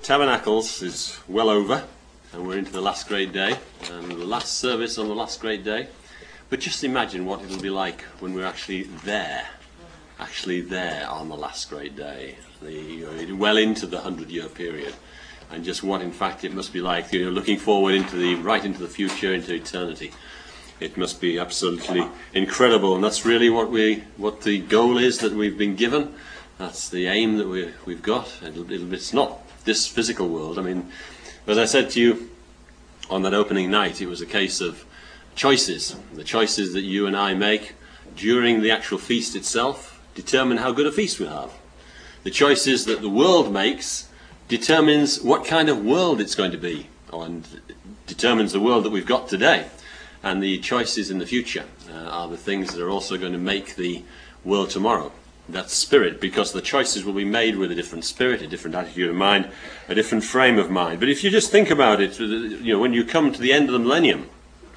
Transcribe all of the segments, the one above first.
Tabernacles is well over, and we're into the last great day, and the last service on the last great day. But just imagine what it'll be like when we're actually there on the last great day, well into the 100-year period, and just what, in fact, it must be like. Looking forward right into the future, into eternity. It must be absolutely incredible, and that's really what the goal is that we've been given. That's the aim that we've got. It's not this physical world. I mean, as I said to you on that opening night, it was a case of choices. The choices that you and I make during the actual feast itself determine how good a feast we'll have. The choices that the world makes determines what kind of world it's going to be, and determines the world that we've got today. And the choices in the future are the things that are also going to make the world tomorrow. That's spirit, because the choices will be made with a different spirit, a different attitude of mind, a different frame of mind. But if you just think about it, when you come to the end of the millennium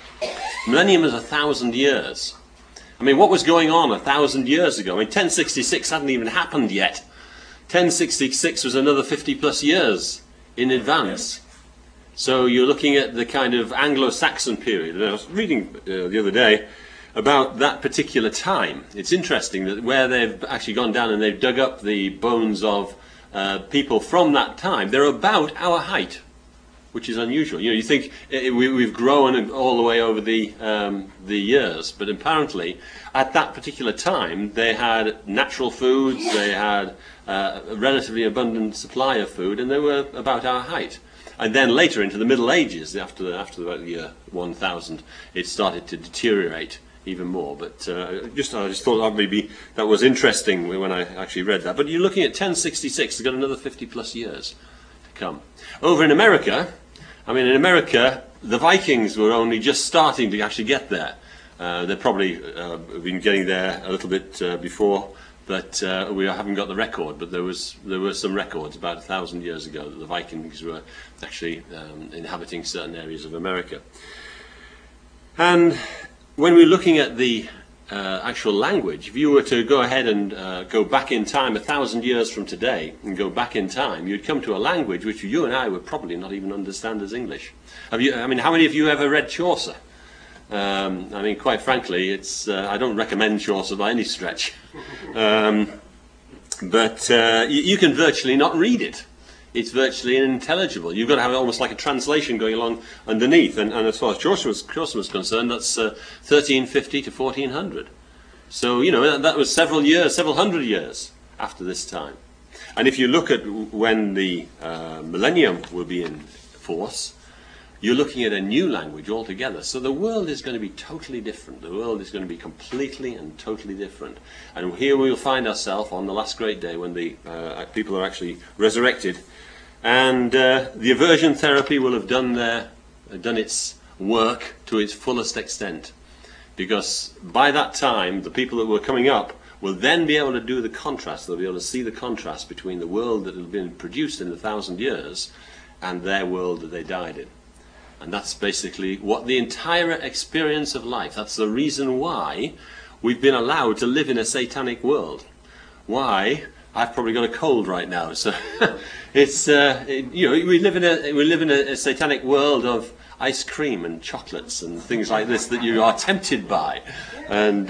is 1,000 years. I mean, what was going on 1,000 years ago? I mean, 1066 hadn't even happened yet. 1066 was another 50 plus years in advance. So you're looking at the kind of Anglo-Saxon period. And I was reading the other day about that particular time. It's interesting that where they've actually gone down and they've dug up the bones of people from that time, they're about our height, which is unusual. You think we've grown all the way over the years, but apparently at that particular time they had natural foods, they had a relatively abundant supply of food, and they were about our height. And then later into the Middle Ages, after about the year 1000, it started to deteriorate even more. But I just thought that was interesting when I actually read that. But you're looking at 1066, they've got another 50 plus years to come. Over in America, the Vikings were only just starting to actually get there. They've probably been getting there a little bit before, but we haven't got the record. But there were some records about 1,000 years ago that the Vikings were actually inhabiting certain areas of America. And when we're looking at the actual language, if you were to go ahead and go back in time 1,000 years from today and go back in time, you'd come to a language which you and I would probably not even understand as English. How many of you ever read Chaucer? Quite frankly, I don't recommend Chaucer by any stretch. But you can virtually not read it. It's virtually unintelligible. You've got to have almost like a translation going along underneath. And as far as Chaucer was concerned, that's 1350 to 1400. So, that was several hundred years after this time. And if you look at when the millennium will be in force, you're looking at a new language altogether. So the world is going to be totally different. The world is going to be completely and totally different. And here we'll find ourselves on the last great day when the people are actually resurrected. And the aversion therapy will have done its work to its fullest extent. Because by that time, the people that were coming up will then be able to do the contrast. They'll be able to see the contrast between the world that had been produced in 1,000 years and their world that they died in. And that's basically what the entire experience of life, that's the reason why we've been allowed to live in a satanic world. Why? I've probably got a cold right now. So it's, we live in a satanic world of ice cream and chocolates and things like this that you are tempted by. And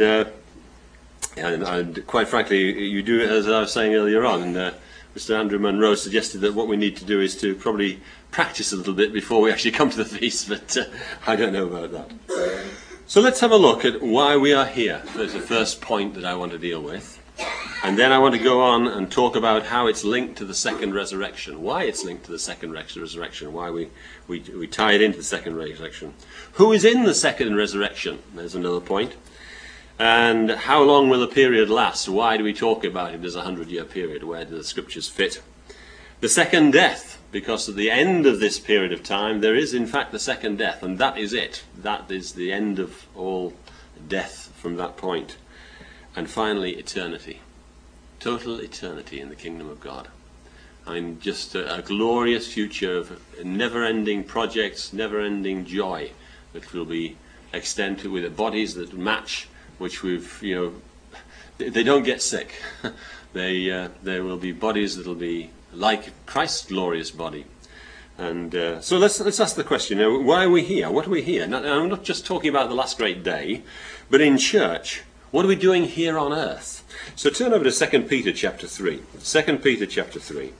quite frankly, you do, as I was saying earlier on, Mr. Andrew Munro suggested that what we need to do is to probably practice a little bit before we actually come to the feast, but I don't know about that. So let's have a look at why we are here. There's the first point that I want to deal with. And then I want to go on and talk about how it's linked to the second resurrection, why it's linked to the second resurrection, why we tie it into the second resurrection. Who is in the second resurrection? There's another point. And how long will the period last? Why do we talk about it as a 100-year period? Where do the scriptures fit? The second death, because at the end of this period of time, there is in fact the second death, and that is it. That is the end of all death from that point. And finally, eternity. Total eternity in the kingdom of God. Just a glorious future of never-ending projects, never-ending joy that will be extended with the bodies that match, which they don't get sick. There will be bodies that will be like Christ's glorious body. And so let's ask the question, why are we here? What are we here? Now, I'm not just talking about the last great day, but in church, what are we doing here on earth? So turn over to 2 Peter chapter 3. 2 Peter chapter 3.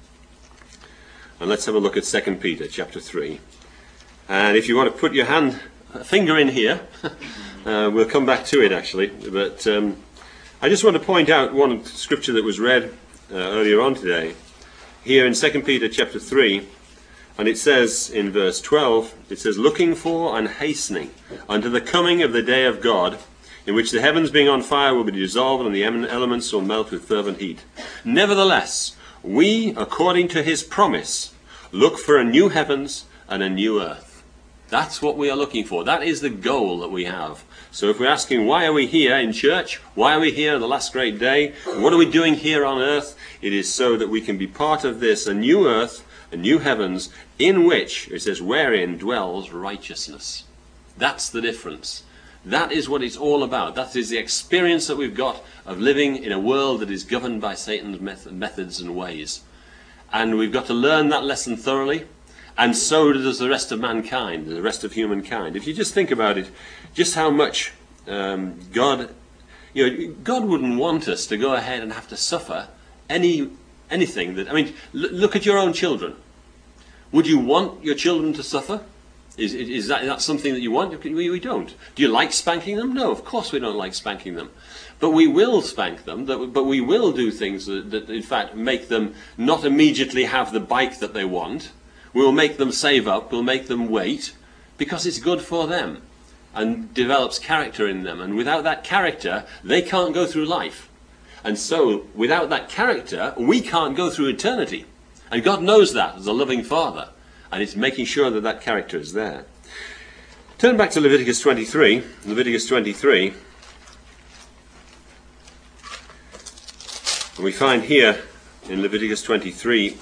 And let's have a look at 2 Peter chapter 3. And if you want to put your finger in here, we'll come back to it actually. But I just want to point out one scripture that was read earlier on today. Here in 2 Peter chapter 3, and it says in verse 12, it says, looking for and hastening unto the coming of the day of God, in which the heavens being on fire will be dissolved, and the elements will melt with fervent heat. Nevertheless, we, according to his promise, look for a new heavens and a new earth. That's what we are looking for. That is the goal that we have. So if we're asking, why are we here in church? Why are we here on the last great day? What are we doing here on earth? It is so that we can be part of this, a new earth, a new heavens, in which, it says, wherein dwells righteousness. That's the difference. That is what it's all about. That is the experience that we've got of living in a world that is governed by Satan's methods and ways. And we've got to learn that lesson thoroughly, and so does the rest of mankind, the rest of humankind. If you just think about it, just how much God wouldn't want us to go ahead and have to suffer anything that, I mean, look at your own children. Would you want your children to suffer? Is that something that you want? We don't. Do you like spanking them? No, of course we don't like spanking them. But we will spank them, but we will do things that in fact make them not immediately have the bike that they want. We'll make them save up, we'll make them wait, because it's good for them and develops character in them. And without that character, they can't go through life. And so, without that character, we can't go through eternity. And God knows that as a loving Father. And it's making sure that that character is there. Turn back to Leviticus 23. Leviticus 23. And we find here in Leviticus 23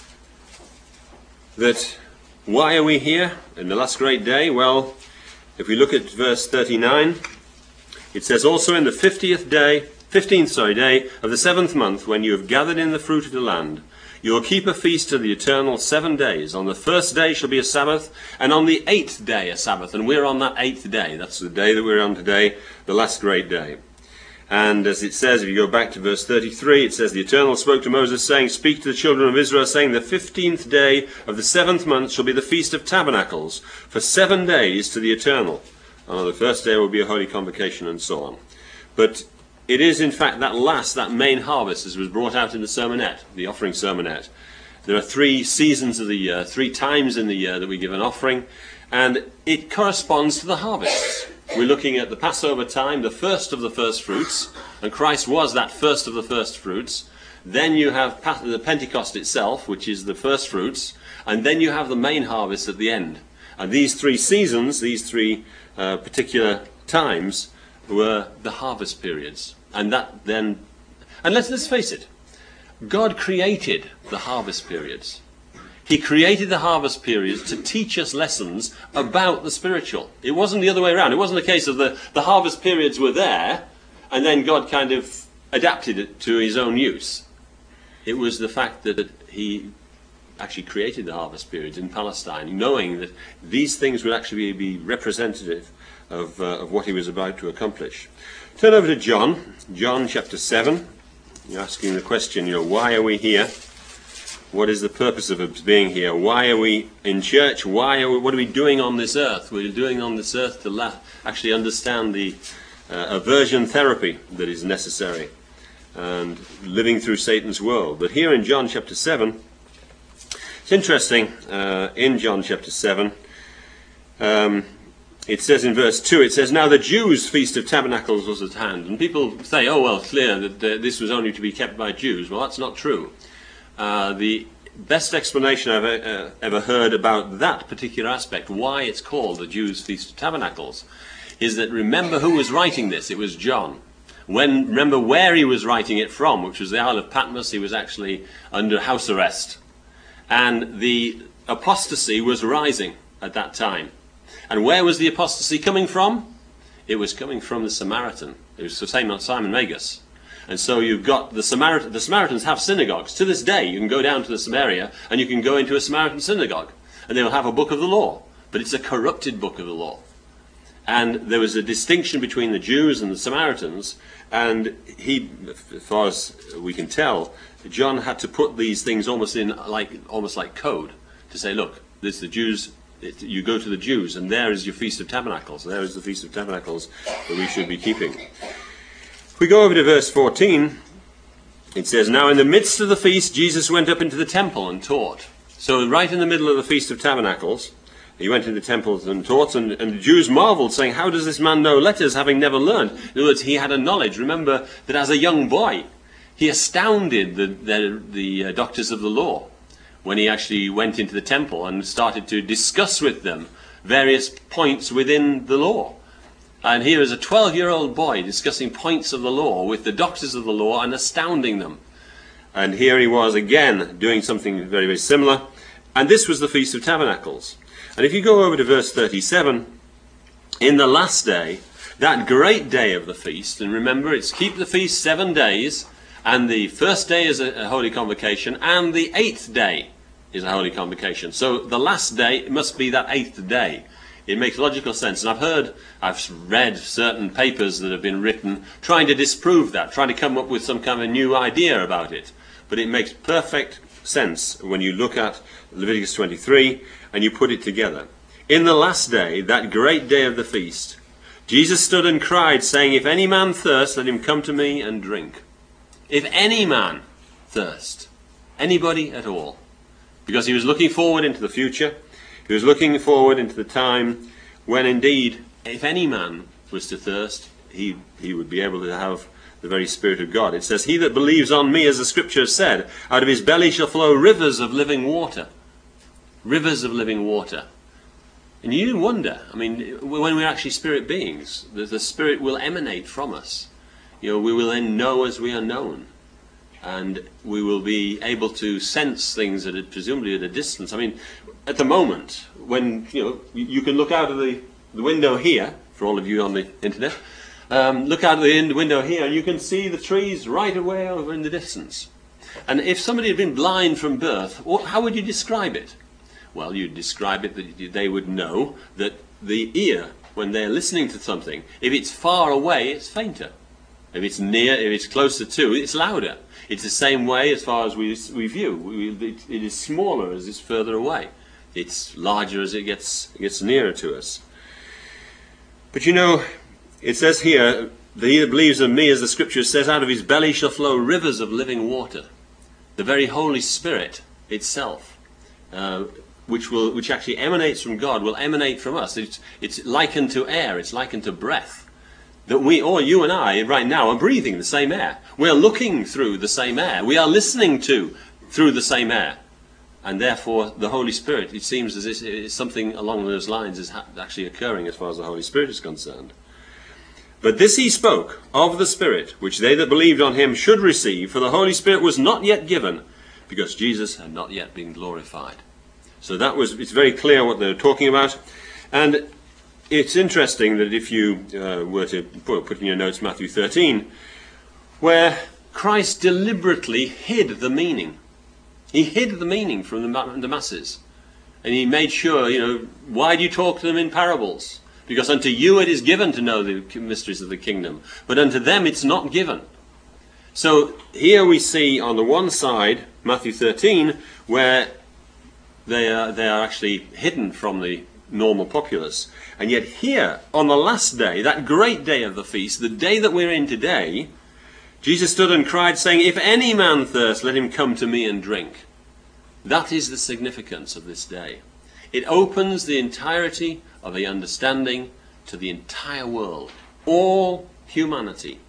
that why are we here in the last great day? Well, if we look at verse 39, it says, also in the 15th day of the 7th month, when you have gathered in the fruit of the land, you will keep a feast to the eternal 7 days. On the first day shall be a Sabbath, and on the 8th day a Sabbath. And we're on that 8th day. That's the day that we're on today, the last great day. And as it says, if you go back to verse 33, it says, the Eternal spoke to Moses, saying, speak to the children of Israel, saying, the 15th day of the 7th month shall be the Feast of Tabernacles, for 7 days to the Eternal. And on the first day will be a holy convocation, and so on. But it is, in fact, that main harvest, as was brought out in the sermonette, the offering sermonette. There are 3 seasons of the year, 3 times in the year that we give an offering, and it corresponds to the harvests. We're looking at the Passover time, the first of the first fruits, and Christ was that first of the first fruits. Then you have the Pentecost itself, which is the first fruits, and then you have the main harvest at the end. And these 3 seasons, these 3 particular times, were the harvest periods. And let's face it, God created the harvest periods. He created the harvest periods to teach us lessons about the spiritual. It wasn't the other way around. It wasn't a case of the harvest periods were there, and then God kind of adapted it to his own use. It was the fact that he actually created the harvest periods in Palestine, knowing that these things would actually be representative of what he was about to accomplish. Turn over to John chapter 7. You're asking the question, why are we here? What is the purpose of us being here? Why are we in church? What are we doing on this earth? We're doing on this earth to actually understand the aversion therapy that is necessary and living through Satan's world. But here in John chapter 7, it's interesting, in John chapter 7, it says in verse 2, it says, now the Jews' Feast of Tabernacles was at hand. And people say, oh, well, clear that this was only to be kept by Jews. Well, that's not true. The best explanation I've ever heard about that particular aspect, why it's called the Jews' Feast of Tabernacles, is that remember who was writing this. It was John. Remember where he was writing it from, which was the Isle of Patmos. He was actually under house arrest. And the apostasy was rising at that time. And where was the apostasy coming from? It was coming from the Samaritan. It was Simon Magus. And so you've got the Samaritans have synagogues. To this day, you can go down to Samaria and you can go into a Samaritan synagogue. And they will have a book of the law. But it's a corrupted book of the law. And there was a distinction between the Jews and the Samaritans. And he, as far as we can tell, John had to put these things almost like code. To say, look, there's the Jews. You go to the Jews, and there is your Feast of Tabernacles. There is the Feast of Tabernacles that we should be keeping. If we go over to verse 14, it says, "Now in the midst of the feast, Jesus went up into the temple and taught." So right in the middle of the Feast of Tabernacles, he went into the temple and taught, and the Jews marveled, saying, "How does this man know letters, having never learned?" In other words, he had a knowledge. Remember that as a young boy, he astounded the doctors of the law when he actually went into the temple and started to discuss with them various points within the law. And here is a 12-year-old boy discussing points of the law with the doctors of the law and astounding them. And here he was again doing something very, very similar. And this was the Feast of Tabernacles. And if you go over to verse 37, in the last day, that great day of the feast, and remember it's keep the feast 7 days, and the first day is a holy convocation, and the 8th day is a holy convocation. So the last day must be that 8th day. It makes logical sense. And I've read certain papers that have been written trying to disprove that, trying to come up with some kind of new idea about it. But it makes perfect sense when you look at Leviticus 23 and you put it together. In the last day, that great day of the feast, Jesus stood and cried, saying, "If any man thirst, let him come to me and drink." If any man thirst, anybody at all. Because he was looking forward into the future. He was looking forward into the time when indeed, if any man was to thirst, he would be able to have the very Spirit of God. It says, "He that believes on me, as the Scripture has said, out of his belly shall flow rivers of living water." Rivers of living water. And you wonder, I mean, when we're actually spirit beings, the Spirit will emanate from us. We will then know as we are known. And we will be able to sense things presumably at a distance. I mean, at the moment, when you can look out of the window here, for all of you on the internet, look out of the window here, and you can see the trees right away over in the distance. And if somebody had been blind from birth, how would you describe it? Well, you'd describe it that they would know that the ear, when they're listening to something, if it's far away, it's fainter. If it's near, if it's closer to, it's louder. It's the same way as far as we view. It is smaller as it's further away. It's larger as it gets nearer to us. But it says here, that he that believes in me, as the Scripture says, out of his belly shall flow rivers of living water. The very Holy Spirit itself, which actually emanates from God, will emanate from us. It's likened to air. It's likened to breath. That you and I, right now, are breathing the same air. We are looking through the same air. We are listening through the same air. And therefore, the Holy Spirit, it seems as if something along those lines is actually occurring as far as the Holy Spirit is concerned. But this he spoke of the Spirit, which they that believed on him should receive, for the Holy Spirit was not yet given, because Jesus had not yet been glorified. So it's very clear what they're talking about. And it's interesting that if you were to put in your notes Matthew 13, where Christ deliberately hid the meaning. He hid the meaning from the masses. And he made sure, why do you talk to them in parables? Because unto you it is given to know the mysteries of the kingdom, but unto them it's not given. So here we see on the one side, Matthew 13, where they are actually hidden from the normal populace. And yet here, on the last day, that great day of the feast, the day that we're in today, Jesus stood and cried, saying, "If any man thirst, let him come to me and drink." That is the significance of this day. It opens the entirety of the understanding to the entire world. All humanity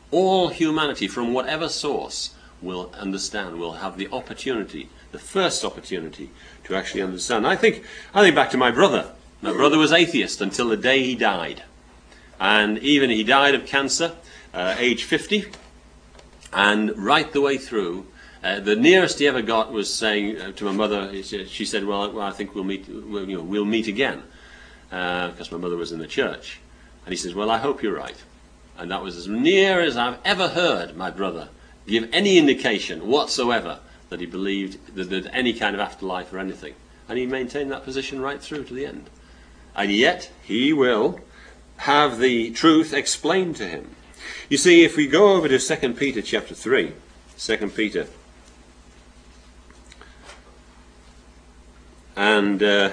from whatever source will understand, will have the opportunity, the first opportunity to actually understand. I think back to my brother. My brother was atheist until the day he died. And even he died of cancer, age 50. And right the way through, the nearest he ever got was saying to my mother, she said, well, I think we'll meet again. Because my mother was in the church. And he says, well, I hope you're right. And that was as near as I've ever heard my brother give any indication whatsoever that he believed that there's any kind of afterlife or anything. And he maintained that position right through to the end. And yet he will have the truth explained to him. You see, if we go over to 2 Peter chapter 3, 2 Peter, and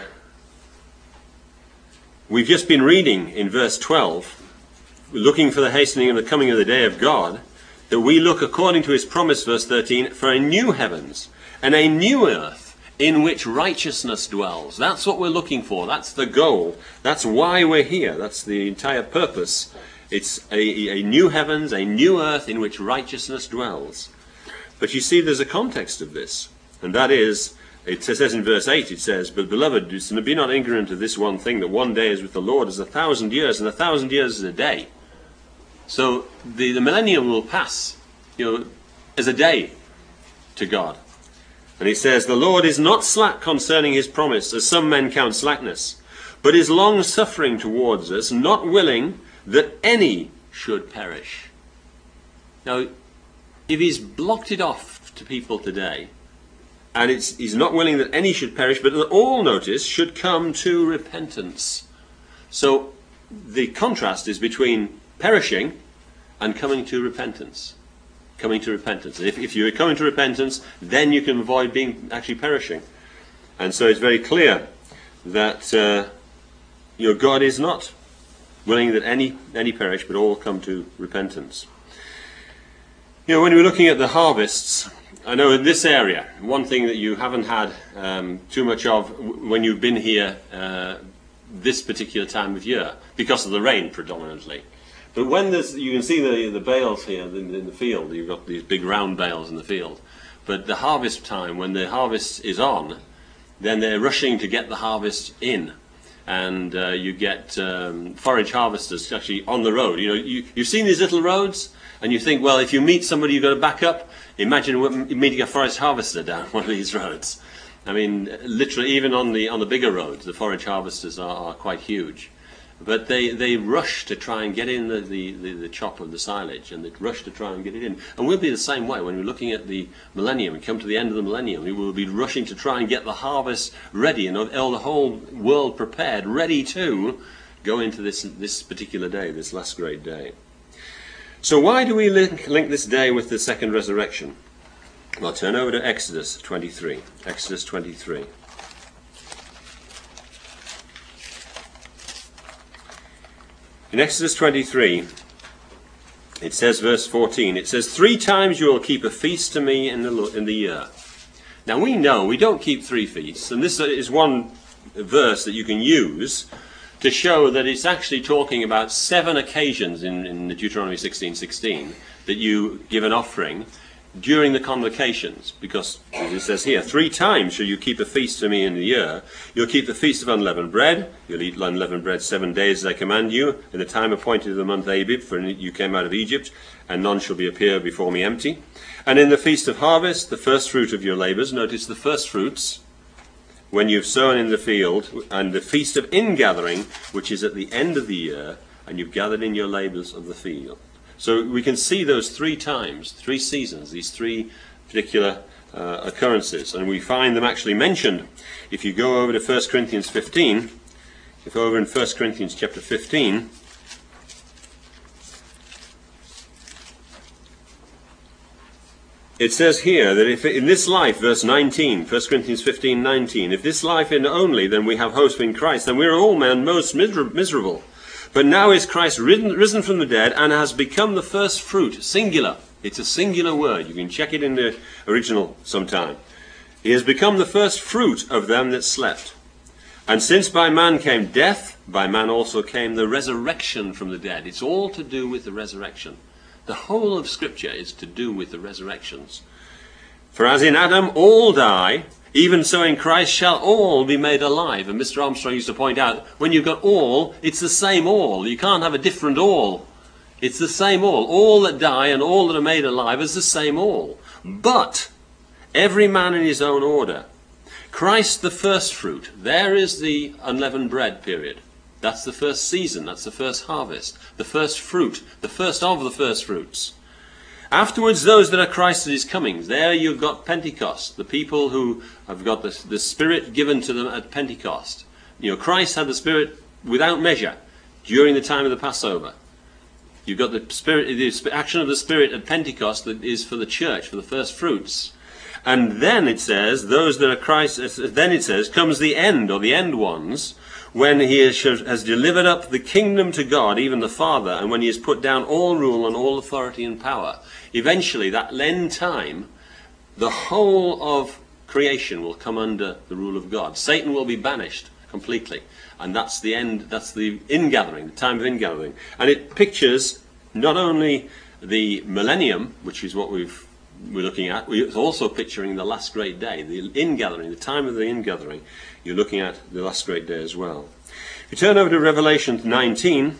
we've just been reading in verse 12, looking for the hastening of the coming of the day of God, that we look according to his promise, verse 13, for a new heavens and a new earth in which righteousness dwells. That's what we're looking for. That's the goal. That's why we're here. That's the entire purpose. It's a new heavens, a new earth in which righteousness dwells. But you see, there's a context of this, and that is, it says in verse 8, it says, but beloved, be not ignorant of this one thing, that one day is with the Lord as 1,000 years, and 1,000 years is a day. So the millennium will pass, as a day to God. And he says, the Lord is not slack concerning his promise, as some men count slackness, but is long-suffering towards us, not willing that any should perish. Now, if he's blocked it off to people today, and he's not willing that any should perish, but that all, notice, should come to repentance. So the contrast is between perishing and coming to repentance. Coming to repentance. And if you're coming to repentance, then you can avoid being actually perishing. And so it's very clear that God is not willing that any perish, but all come to repentance. When we're looking at the harvests, I know in this area, one thing that you haven't had too much of when you've been here this particular time of year, because of the rain predominantly. But when you can see the bales here in the field, you've got these big round bales in the field. But the harvest time, when the harvest is on, then they're rushing to get the harvest in. And you get forage harvesters actually on the road. You've seen these little roads, and you think, well, if you meet somebody you've got to back up, imagine meeting a forage harvester down one of these roads. I mean, literally, even on the bigger roads, the forage harvesters are quite huge. But they rush to try and get in the chop of the silage, and they rush to try and get it in. And we'll be the same way when we're looking at the millennium. We come to the end of the millennium, we will be rushing to try and get the harvest ready, and all the whole world prepared, ready to go into this particular day, this last great day. So why do we link this day with the second resurrection? Well, turn over to Exodus 23. Exodus 23. In Exodus 23, it says, verse 14, it says, 3 times you will keep a feast to me in the year. Now we know we don't keep 3 feasts, and this is one verse that you can use to show that it's actually talking about 7 occasions in Deuteronomy 16:16 that you give an offering during the convocations, because as it says here, 3 times shall you keep a feast to me in the year. You'll keep the feast of unleavened bread. You'll eat unleavened bread 7 days as I command you, in the time appointed of the month Abib, for you came out of Egypt, and none shall appear before me empty. And in the feast of harvest, the first fruit of your labours. Notice the first fruits, when you've sown in the field, and the feast of ingathering, which is at the end of the year, and you've gathered in your labours of the field. So we can see those 3 times, 3 seasons, these 3 particular occurrences, and we find them actually mentioned. If you go over to 1 Corinthians 15, if over in 1 Corinthians chapter 15, it says here that if in this life, verse 19, 1 Corinthians 15:19, if this life in only, then we have hope in Christ, then we are all men most miserable. But now is Christ risen from the dead and has become the first fruit, singular. It's a singular word. You can check it in the original sometime. He has become the first fruit of them that slept. And since by man came death, by man also came the resurrection from the dead. It's all to do with the resurrection. The whole of Scripture is to do with the resurrections. For as in Adam all die, even so in Christ shall all be made alive. And Mr. Armstrong used to point out, when you've got all, it's the same all. You can't have a different all. It's the same all. All that die and all that are made alive is the same all. But every man in his own order. Christ the first fruit. There is the unleavened bread period. That's the first season, that's the first harvest, the first fruit, the first of the first fruits. Afterwards, those that are Christ at his coming. There you've got Pentecost, the people who have got the Spirit given to them at Pentecost. You know, Christ had the Spirit without measure during the time of the Passover. You've got the Spirit, the action of the Spirit at Pentecost that is for the church, for the first fruits. And then it says, those that are Christ, then it says, comes the end, or the end ones, when he has delivered up the kingdom to God, even the Father, and when he has put down all rule and all authority and power. Eventually, that end time, the whole of creation will come under the rule of God. Satan will be banished completely. And that's the end, that's the ingathering, the time of ingathering. And it pictures not only the millennium, which is what we're looking at, it's also picturing the last great day, the ingathering, the time of the ingathering. You're looking at the last great day as well. If you turn over to Revelation 19,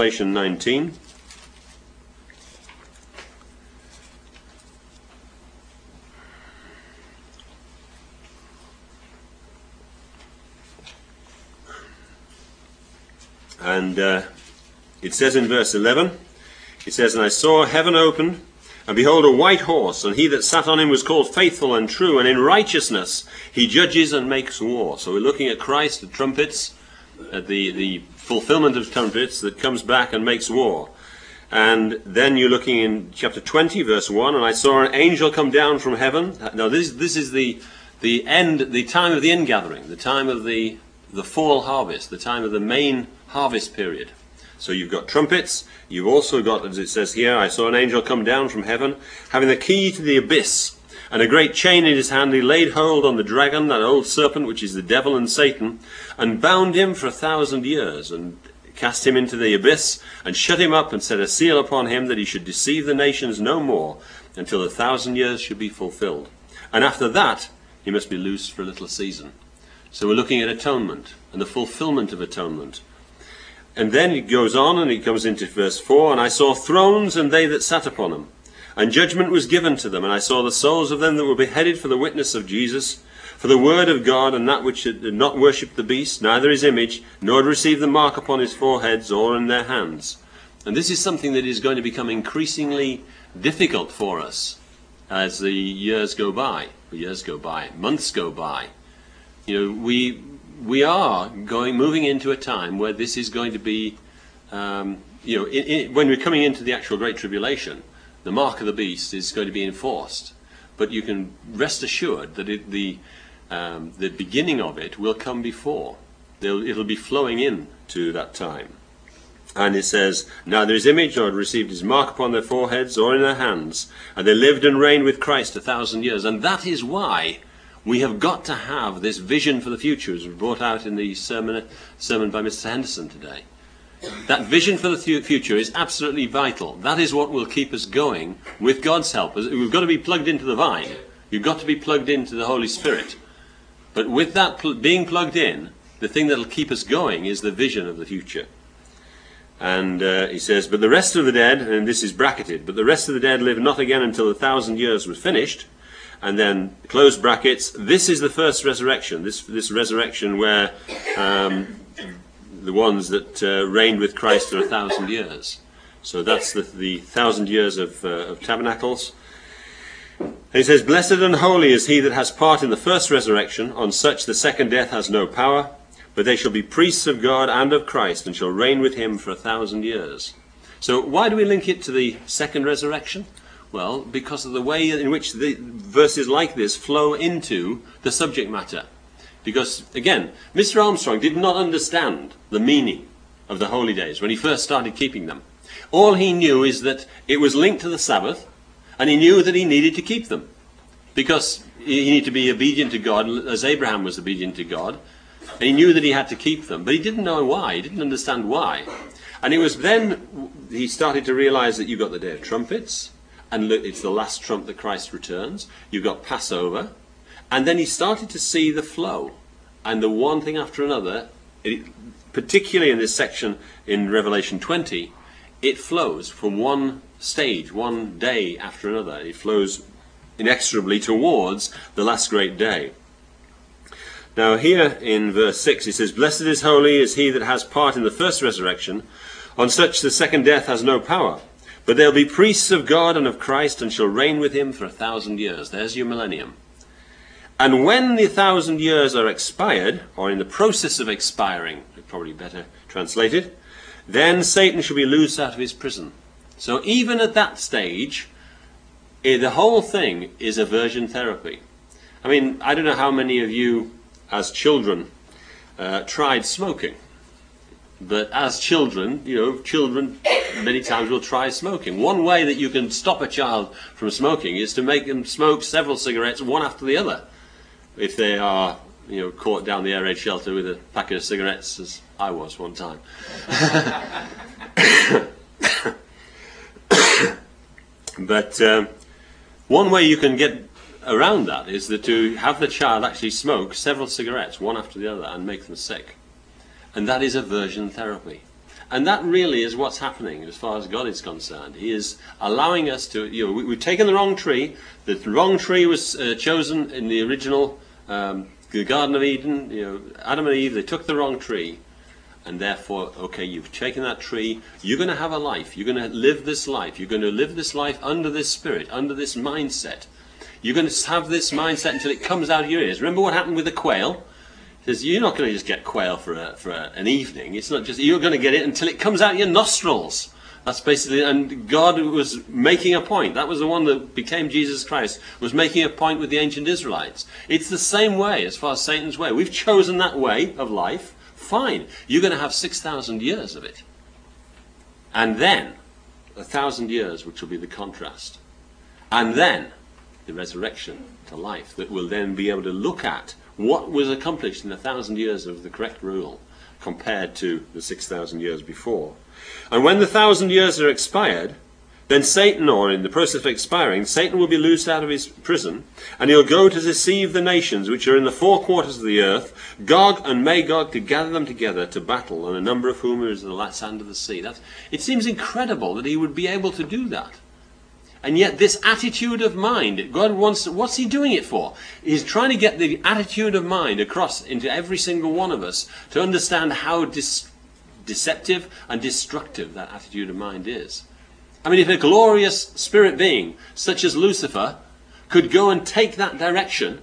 and it says in verse 11, it says, "And I saw heaven opened, and behold a white horse, and he that sat on him was called Faithful and True, and in righteousness he judges and makes war." So we're looking at Christ, the trumpets, at the fulfillment of trumpets that comes back and makes war. And then you're looking in chapter 20, verse 1, "And I saw an angel come down from heaven." Now this is the end, the time of the ingathering, the time of the fall harvest, the time of the main harvest period. So you've got trumpets, you've also got, as it says here, "I saw an angel come down from heaven, having the key to the abyss, and a great chain in his hand. He laid hold on the dragon, that old serpent, which is the devil and Satan, and bound him for 1,000 years, and cast him into the abyss, and shut him up, and set a seal upon him, that he should deceive the nations no more, until 1,000 years should be fulfilled. And after that, he must be loosed for a little season." So we're looking at atonement, and the fulfillment of atonement. And then it goes on, and it comes into verse 4, "And I saw thrones, and they that sat upon them. And judgment was given to them. And I saw the souls of them that were beheaded for the witness of Jesus, for the word of God, and that which had not worshipped the beast, neither his image, nor had received the mark upon his foreheads or in their hands." And this is something that is going to become increasingly difficult for us as the years go by, months go by. You know, we are moving into a time where this is going to be, when we're coming into the actual Great Tribulation, the mark of the beast is going to be enforced. But you can rest assured that the beginning of it will come before. It'll be flowing in to that time. And it says, "Neither his image nor had received his mark upon their foreheads or in their hands. And they lived and reigned with Christ 1,000 years. And that is why we have got to have this vision for the future, as we brought out in the sermon by Mr. Henderson today. That vision for the future is absolutely vital. That is what will keep us going with God's help. We've got to be plugged into the vine. You've got to be plugged into the Holy Spirit. But with that being plugged in, the thing that will keep us going is the vision of the future. And he says, "But the rest of the dead," and this is bracketed, "but the rest of the dead live not again until 1,000 years was finished." And then, close brackets, "This is the first resurrection." This resurrection where the ones that reigned with Christ for 1,000 years. So that's the 1,000 years of tabernacles. And he says, "Blessed and holy is he that has part in the first resurrection. On such the second death has no power. But they shall be priests of God and of Christ, and shall reign with him for 1,000 years." So why do we link it to the second resurrection? Well, because of the way in which the verses like this flow into the subject matter. Because, again, Mr. Armstrong did not understand the meaning of the holy days when he first started keeping them. All he knew is that it was linked to the Sabbath, and he knew that he needed to keep them. Because he needed to be obedient to God, as Abraham was obedient to God. And he knew that he had to keep them. But he didn't know why. He didn't understand why. And it was then he started to realize that you've got the Day of Trumpets, and look, it's the last trump that Christ returns. You've got Passover. And then he started to see the flow. And the one thing after another, particularly in this section in Revelation 20, it flows from one stage, one day after another. It flows inexorably towards the last great day. Now here in verse 6 it says, "Blessed is holy is he that has part in the first resurrection. On such the second death has no power. But they'll be priests of God and of Christ, and shall reign with him for 1,000 years." There's your millennium. "And when the 1,000 years are expired," or in the process of expiring, probably better translated, "then Satan shall be loosed out of his prison." So even at that stage, the whole thing is aversion therapy. I mean, I don't know how many of you, as children, tried smoking. But as children, children many times will try smoking. One way that you can stop a child from smoking is to make them smoke several cigarettes, one after the other. If they are, caught down the air raid shelter with a packet of cigarettes, as I was one time. But one way you can get around that is to have the child actually smoke several cigarettes, one after the other, and make them sick. And that is aversion therapy. And that really is what's happening as far as God is concerned. He is allowing us to, we've taken the wrong tree. The wrong tree was chosen in the original, the Garden of Eden. Adam and Eve, they took the wrong tree. And therefore, okay, you've taken that tree. You're going to have a life. You're going to live this life. You're going to live this life under this spirit, under this mindset. You're going to have this mindset until it comes out of your ears. Remember what happened with the quail? Says you're not going to just get quail for an evening. It's not just, you're going to get it until it comes out your nostrils. That's basically, and God was making a point. That was the one that became Jesus Christ, was making a point with the ancient Israelites. It's the same way as far as Satan's way. We've chosen that way of life. Fine. You're going to have 6,000 years of it. And then 1,000 years, which will be the contrast. And then the resurrection to life that will then be able to look at what was accomplished in 1,000 years of the correct rule compared to the 6,000 years before. And when the 1,000 years are expired, then Satan, or in the process of expiring, Satan will be loosed out of his prison, and he'll go to deceive the nations which are in the four quarters of the earth, Gog and Magog, to gather them together to battle, and a number of whom is the sand of the sea. It seems incredible that he would be able to do that. And yet this attitude of mind, God wants, what's he doing it for? He's trying to get the attitude of mind across into every single one of us to understand how deceptive and destructive that attitude of mind is. I mean, if a glorious spirit being, such as Lucifer, could go and take that direction,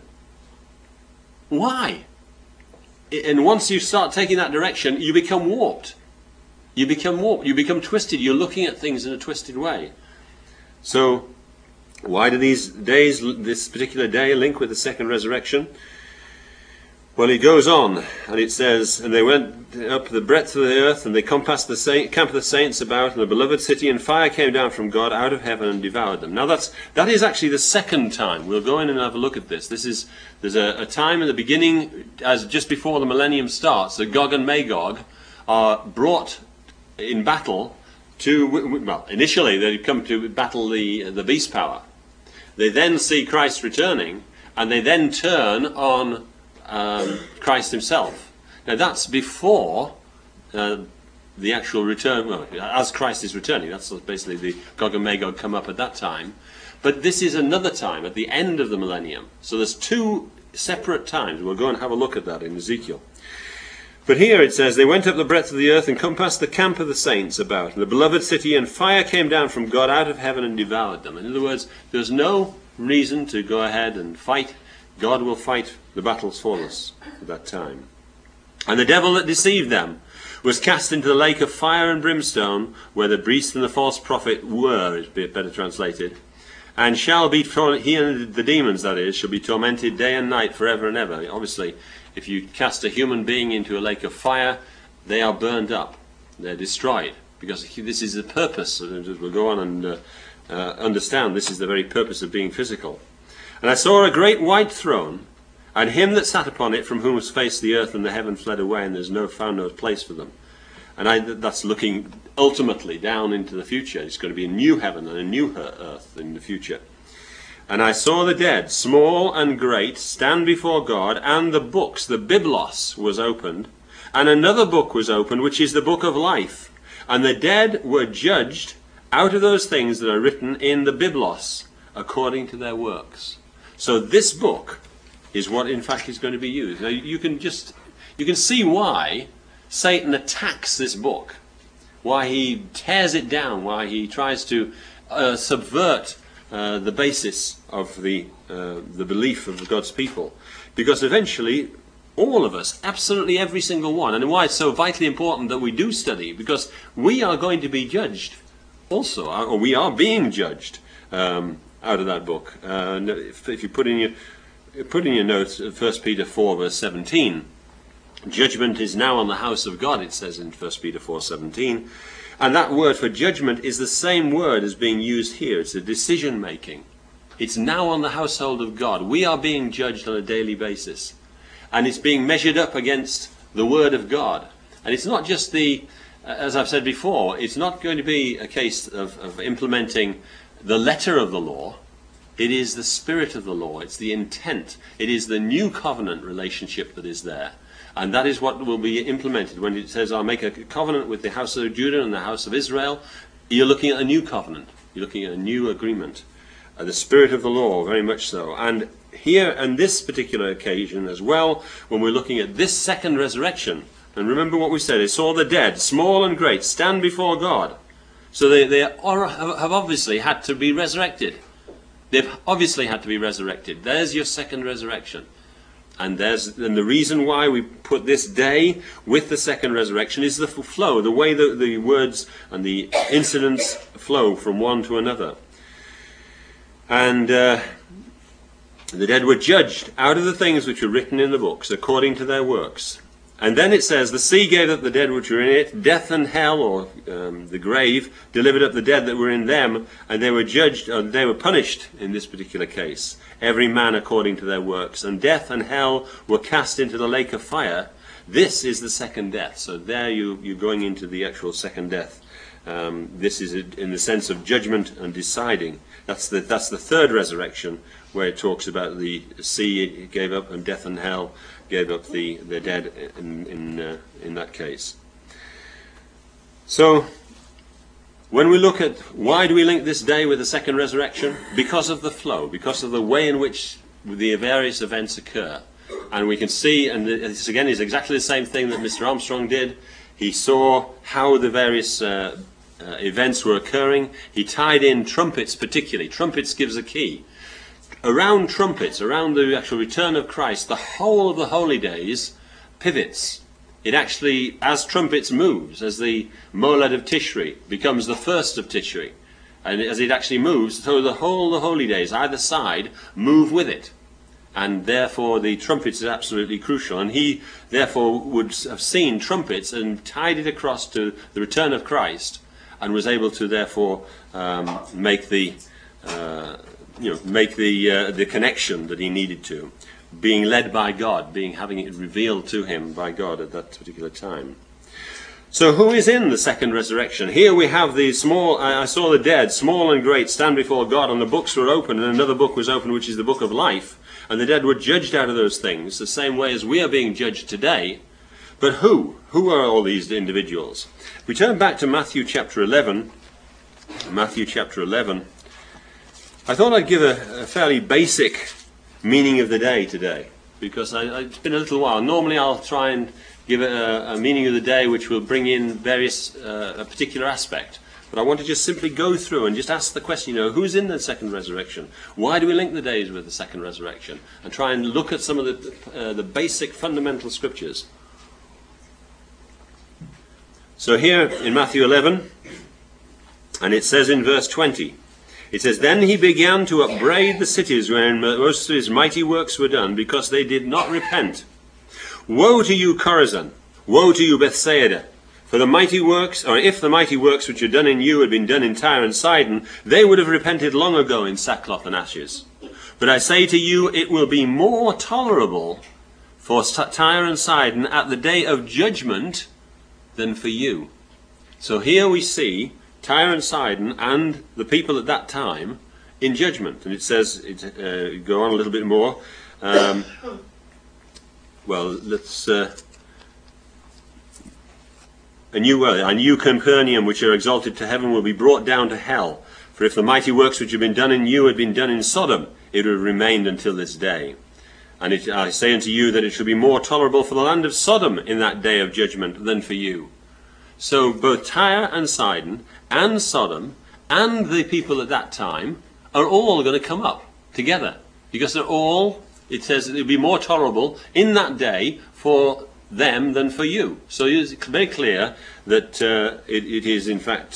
why? And once you start taking that direction, you become warped. You become warped. You become twisted. You're looking at things in a twisted way. So, why do these days, this particular day, link with the second resurrection? Well, it goes on, and it says, "And they went up the breadth of the earth, and they compassed the camp of the saints about, and the beloved city, and fire came down from God out of heaven and devoured them." Now that is actually the second time. We'll go in and have a look at this. There's a time in the beginning, as just before the millennium starts, that Gog and Magog are brought in battle to, initially they come to battle the beast power. They then see Christ returning, and they then turn on Christ himself. Now that's before the actual return, as Christ is returning. That's basically the Gog and Magog come up at that time. But this is another time, at the end of the millennium. So there's two separate times. We'll go and have a look at that in Ezekiel. But here it says, "They went up the breadth of the earth and compassed the camp of the saints about, and the beloved city, and fire came down from God out of heaven and devoured them." In other words, there's no reason to go ahead and fight. God will fight the battles for us at that time. "And the devil that deceived them was cast into the lake of fire and brimstone, where the beast and the false prophet were," is better translated, "and shall be, he and the demons, that is, shall be tormented day and night forever and ever." Obviously, if you cast a human being into a lake of fire, they are burned up. They're destroyed. Because this is the purpose. We'll go on and understand this is the very purpose of being physical. "And I saw a great white throne, and him that sat upon it, from whose face the earth and the heaven fled away, and there's found no place for them." And that's looking ultimately down into the future. It's going to be a new heaven and a new earth in the future. "And I saw the dead, small and great, stand before God, and the books, the Biblos, was opened. And another book was opened, which is the book of life. And the dead were judged out of those things that are written in the Biblos, according to their works." So this book is what in fact is going to be used. Now you can see why Satan attacks this book, why he tears it down, why he tries to subvert the basis of the belief of God's people, because eventually all of us, absolutely every single one, and why it's so vitally important that we do study, because we are going to be judged also, or we are being judged out of that book. If you put in your notes, 1 Peter 4 verse 17, judgment is now on the house of God, it says in 1 Peter 4:17, and that word for judgment is the same word as being used here. It's a decision making. It's now on the household of God. We are being judged on a daily basis, and it's being measured up against the word of God. And it's not just as I've said before, it's not going to be a case of implementing the letter of the law. It is the spirit of the law. It's the intent. It is the new covenant relationship that is there. And that is what will be implemented when it says, I'll make a covenant with the house of Judah and the house of Israel. You're looking at a new covenant. You're looking at a new agreement. The spirit of the law, very much so. And here, on this particular occasion as well, when we're looking at this second resurrection, and remember what we said, they saw the dead, small and great, stand before God. So they have obviously had to be resurrected. They've obviously had to be resurrected. There's your second resurrection. And the reason why we put this day with the second resurrection is the flow, the way that the words and the incidents flow from one to another. And the dead were judged out of the things which were written in the books according to their works. And then it says, the sea gave up the dead which were in it, death and hell, or the grave, delivered up the dead that were in them, and they were judged, they were punished in this particular case, every man according to their works. And death and hell were cast into the lake of fire. This is the second death. So there you're going into the actual second death. This is in the sense of judgment and deciding. That's the third resurrection, where it talks about the sea gave up and death and hell gave up the dead in that case. So when we look at why do we link this day with the second resurrection? Because of the flow, because of the way in which the various events occur. And we can see, and this again is exactly the same thing that Mr. Armstrong did. He saw how the various events were occurring. He tied in trumpets particularly. Trumpets gives a key. Around trumpets, around the actual return of Christ, the whole of the holy days pivots. It actually, as trumpets moves, as the Molad of Tishri becomes the first of Tishri, and as it actually moves, so the whole of the holy days, either side, move with it. And therefore the trumpets is absolutely crucial. And he therefore would have seen trumpets and tied it across to the return of Christ, and was able to therefore make the connection that he needed to, being led by God, having it revealed to him by God at that particular time. So who is in the second resurrection? Here we have the I saw the dead, small and great, stand before God, and the books were opened, and another book was opened, which is the book of life. And the dead were judged out of those things, the same way as we are being judged today. But who? Who are all these individuals? If we turn back to Matthew chapter 11, I thought I'd give a fairly basic meaning of the day today, because it's been a little while. Normally I'll try and give it a meaning of the day which will bring in a particular aspect. But I want to just simply go through and just ask the question, who's in the second resurrection? Why do we link the days with the second resurrection? And try and look at some of the basic fundamental scriptures. So here in Matthew 11, and it says in verse 20, it says, "Then he began to upbraid the cities wherein most of his mighty works were done, because they did not repent. Woe to you, Chorazin! Woe to you, Bethsaida! For the mighty works, or if the mighty works which are done in you had been done in Tyre and Sidon, they would have repented long ago in sackcloth and ashes. But I say to you, it will be more tolerable for Tyre and Sidon at the day of judgment than for you." So here we see Tyre and Sidon and the people at that time in judgment. And it says, go on a little bit more. And you, Capernaum, which are exalted to heaven, will be brought down to hell. For if the mighty works which have been done in you had been done in Sodom, it would have remained until this day. And I say unto you that it shall be more tolerable for the land of Sodom in that day of judgment than for you. So both Tyre and Sidon and Sodom and the people at that time are all going to come up together. Because they're all, it says it will be more tolerable in that day for them than for you. So it's very clear that it is in fact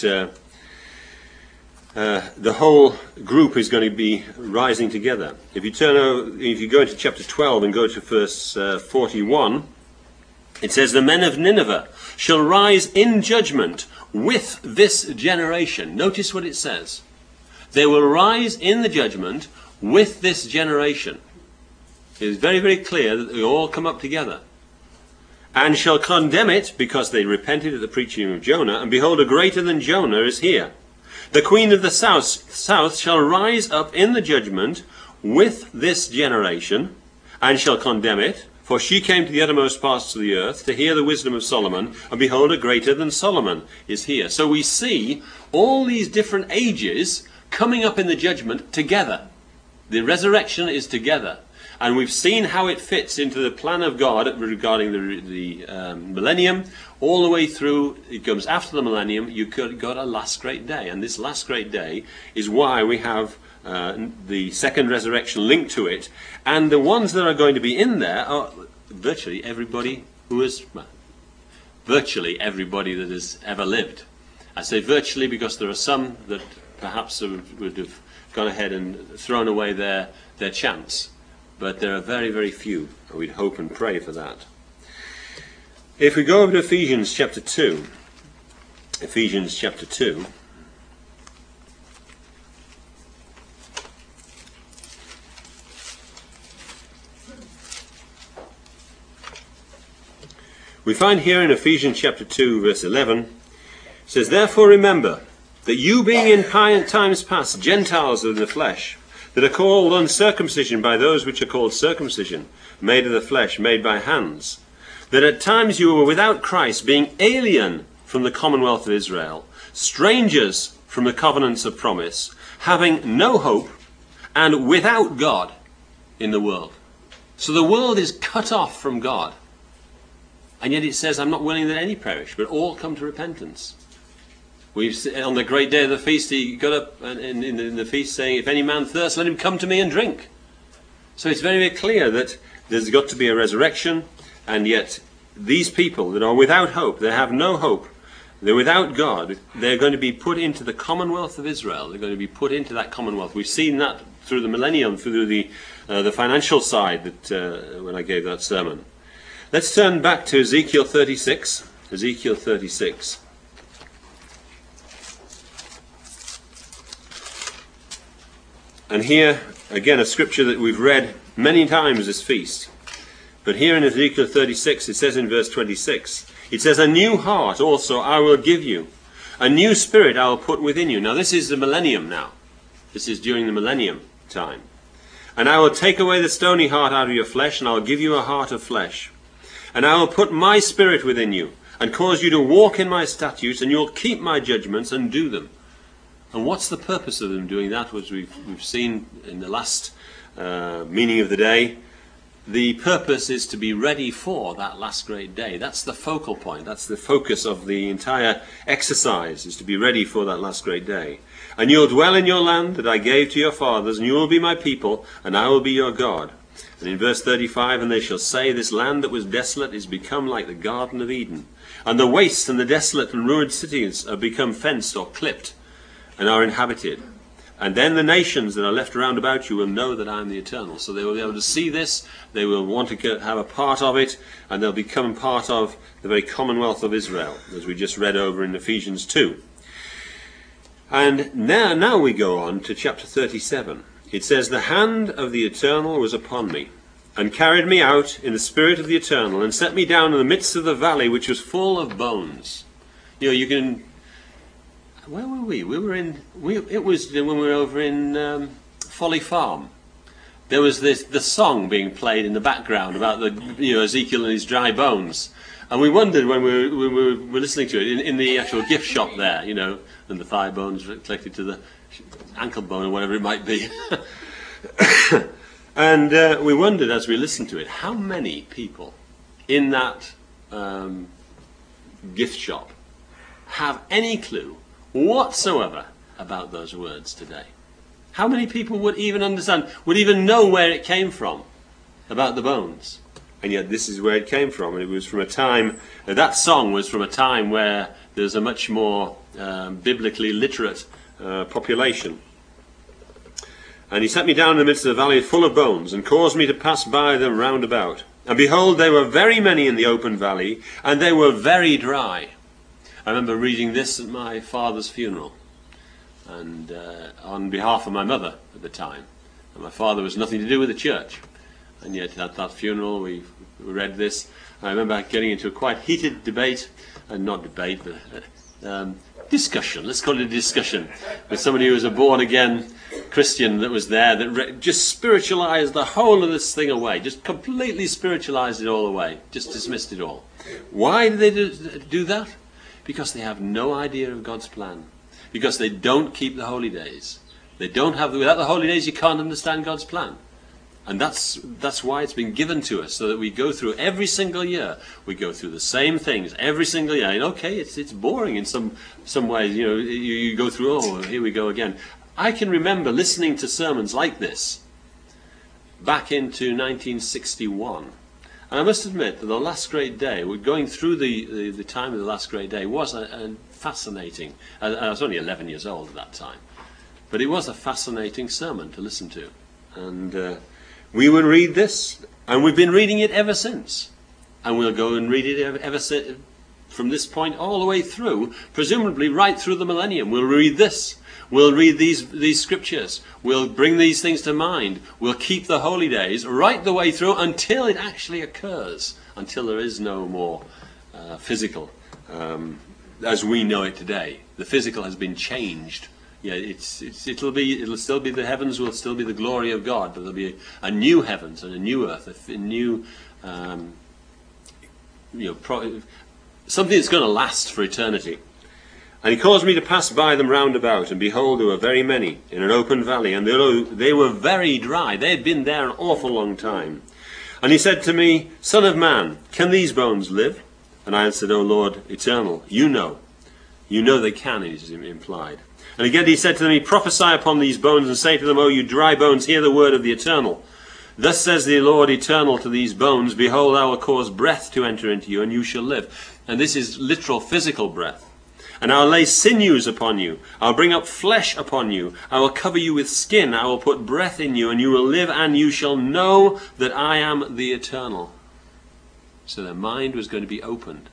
the whole group is going to be rising together. If you go into chapter 12 and go to verse 41, it says, the men of Nineveh shall rise in judgment with this generation. Notice what it says. They will rise in the judgment with this generation. It is very, very clear that they all come up together. And shall condemn it, because they repented at the preaching of Jonah, and behold, a greater than Jonah is here. The queen of the south shall rise up in the judgment with this generation, and shall condemn it, for she came to the uttermost parts of the earth to hear the wisdom of Solomon, and behold, a greater than Solomon is here. So we see all these different ages coming up in the judgment together. The resurrection is together. And we've seen how it fits into the plan of God regarding the millennium, all the way through. It comes after the millennium. You've got a last great day. And this last great day is why we have the second resurrection linked to it. And the ones that are going to be in there are virtually everybody who is, virtually everybody that has ever lived. I say virtually because there are some that perhaps would have gone ahead and thrown away their chance. But there are very, very few. We'd hope and pray for that. If we go over to Ephesians chapter 2. Ephesians chapter 2. We find here in Ephesians chapter 2 verse 11, it says, therefore remember that you being in times past Gentiles in the flesh, that are called uncircumcision by those which are called circumcision, made of the flesh, made by hands, that at times you were without Christ, being alien from the commonwealth of Israel, strangers from the covenants of promise, having no hope, and without God in the world. So the world is cut off from God. And yet it says, I'm not willing that any perish, but all come to repentance. On the great day of the feast, he got up in the feast saying, if any man thirst, let him come to me and drink. So it's very, very clear that there's got to be a resurrection, and yet these people that are without hope, they have no hope, they're without God, they're going to be put into the commonwealth of Israel. They're going to be put into that commonwealth. We've seen that through the millennium, through the financial side that when I gave that sermon. Let's turn back to Ezekiel 36. Ezekiel 36. And here, again, a scripture that we've read many times this feast. But here in Ezekiel 36, it says in verse 26, it says, a new heart also I will give you. A new spirit I will put within you. Now this is the millennium now. This is during the millennium time. And I will take away the stony heart out of your flesh, and I will give you a heart of flesh. And I will put my spirit within you, and cause you to walk in my statutes, and you will keep my judgments and do them. And what's the purpose of them doing that, which we've seen in the last meaning of the day? The purpose is to be ready for that last great day. That's the focal point. That's the focus of the entire exercise, is to be ready for that last great day. And you'll dwell in your land that I gave to your fathers, and you will be my people, and I will be your God. And in verse 35, and they shall say, this land that was desolate is become like the Garden of Eden. And the waste and the desolate and ruined cities are become fenced or clipped, and are inhabited. And then the nations that are left round about you will know that I am the Eternal. So they will be able to see this, they will want to have a part of it, and they'll become part of the very commonwealth of Israel, as we just read over in Ephesians 2. And now we go on to chapter 37. It says, the hand of the Eternal was upon me, and carried me out in the spirit of the Eternal, and set me down in the midst of the valley, which was full of bones. You know, you can... Where were we? It was when we were over in Folly Farm. There was the song being played in the background about Ezekiel and his dry bones. And we wondered when we were listening to it in the actual gift shop there, and the thigh bones collected to the ankle bone or whatever it might be. And we wondered as we listened to it, how many people in that gift shop have any clue whatsoever about those words today? How many people would even understand, would even know where it came from, about the bones? And yet this is where it came from. And it was from a time, that song was from a time where there's a much more biblically literate population. And he set me down in the midst of the valley full of bones, and caused me to pass by them round about. And behold, there were very many in the open valley, and they were very dry. I remember reading this at my father's funeral, and on behalf of my mother at the time. And my father was nothing to do with the church. And yet at that funeral we read this. I remember getting into a quite heated debate, and not debate, but discussion, let's call it a discussion, with somebody who was a born-again Christian that was there, that just spiritualized the whole of this thing away, just completely spiritualized it all away, just dismissed it all. Why do they do that? Because they have no idea of God's plan. Because they don't keep the holy days. They don't have, without the holy days you can't understand God's plan. And that's why it's been given to us, so that we go through every single year. We go through the same things every single year. And okay, it's boring in some ways. You know, you go through, oh, here we go again. I can remember listening to sermons like this back into 1961. And I must admit that the last great day, we're going through the time of the last great day, was a fascinating. I was only 11 years old at that time. But it was a fascinating sermon to listen to. And we would read this, and we've been reading it ever since. And we'll go and read it ever since, from this point all the way through, presumably right through the millennium. We'll read this. We'll read these scriptures. We'll bring these things to mind. We'll keep the holy days right the way through until it actually occurs, until there is no more physical as we know it today. The physical has been changed. Yeah, it'll still be, the heavens will still be the glory of God, but there'll be a new heavens and a new earth, a new, something that's going to last for eternity. And he caused me to pass by them round about, and behold, there were very many in an open valley, and they were very dry. They had been there an awful long time. And he said to me, Son of man, can these bones live? And I answered, O Lord eternal, you know. You know they can, it is implied. And again he said to me, Prophesy upon these bones, and say to them, O you dry bones, hear the word of the Eternal. Thus says the Lord eternal to these bones, Behold, I will cause breath to enter into you, and you shall live. And this is literal physical breath. And I will lay sinews upon you. I will bring up flesh upon you. I will cover you with skin. I will put breath in you, and you will live, and you shall know that I am the Eternal. So their mind was going to be opened.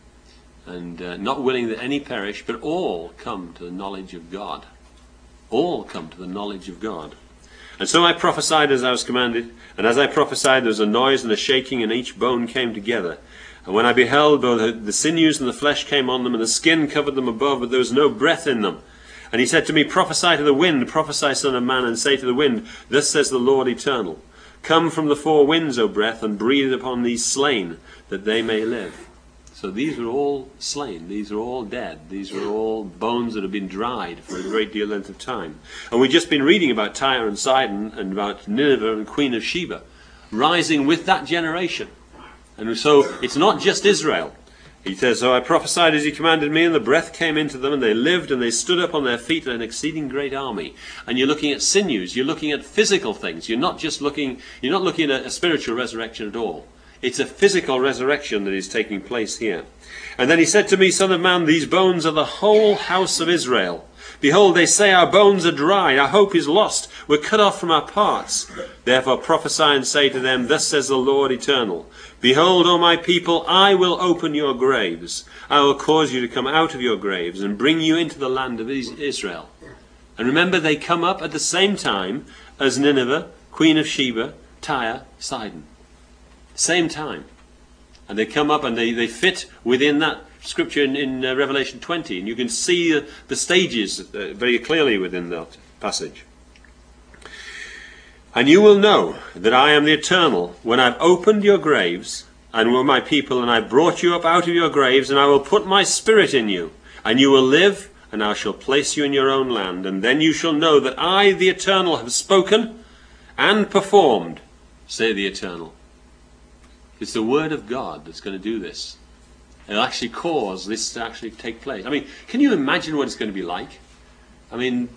And not willing that any perish, but all come to the knowledge of God. All come to the knowledge of God. And so I prophesied as I was commanded. And as I prophesied, there was a noise and a shaking, and each bone came together. And when I beheld, both the sinews and the flesh came on them, and the skin covered them above, but there was no breath in them. And he said to me, Prophesy to the wind, prophesy, Son of man, and say to the wind, Thus says the Lord eternal, Come from the four winds, O breath, and breathe upon these slain, that they may live. So these were all slain, these are all dead, these were all bones that have been dried for a great deal length of time. And we've just been reading about Tyre and Sidon, and about Nineveh and Queen of Sheba, rising with that generation. And so it's not just Israel. He says, So I prophesied as he commanded me, and the breath came into them, and they lived, and they stood up on their feet, an exceeding great army. And you're looking at sinews, you're looking at physical things. You're not looking at a spiritual resurrection at all. It's a physical resurrection that is taking place here. And then he said to me, Son of man, these bones are the whole house of Israel. Behold, they say, Our bones are dry, our hope is lost, we're cut off from our parts. Therefore prophesy and say to them, Thus says the Lord eternal, Behold, O my people, I will open your graves. I will cause you to come out of your graves, and bring you into the land of Israel. And remember, they come up at the same time as Nineveh, Queen of Sheba, Tyre, Sidon. Same time. And they come up and they fit within that scripture in Revelation 20. And you can see the stages very clearly within that passage. And you will know that I am the Eternal when I've opened your graves and were my people, and I've brought you up out of your graves, and I will put my spirit in you, and you will live, and I shall place you in your own land. And then you shall know that I, the Eternal, have spoken, and performed, say the Eternal. It's the word of God that's going to do this. It'll actually cause this to actually take place. I mean, can you imagine what it's going to be like? I mean,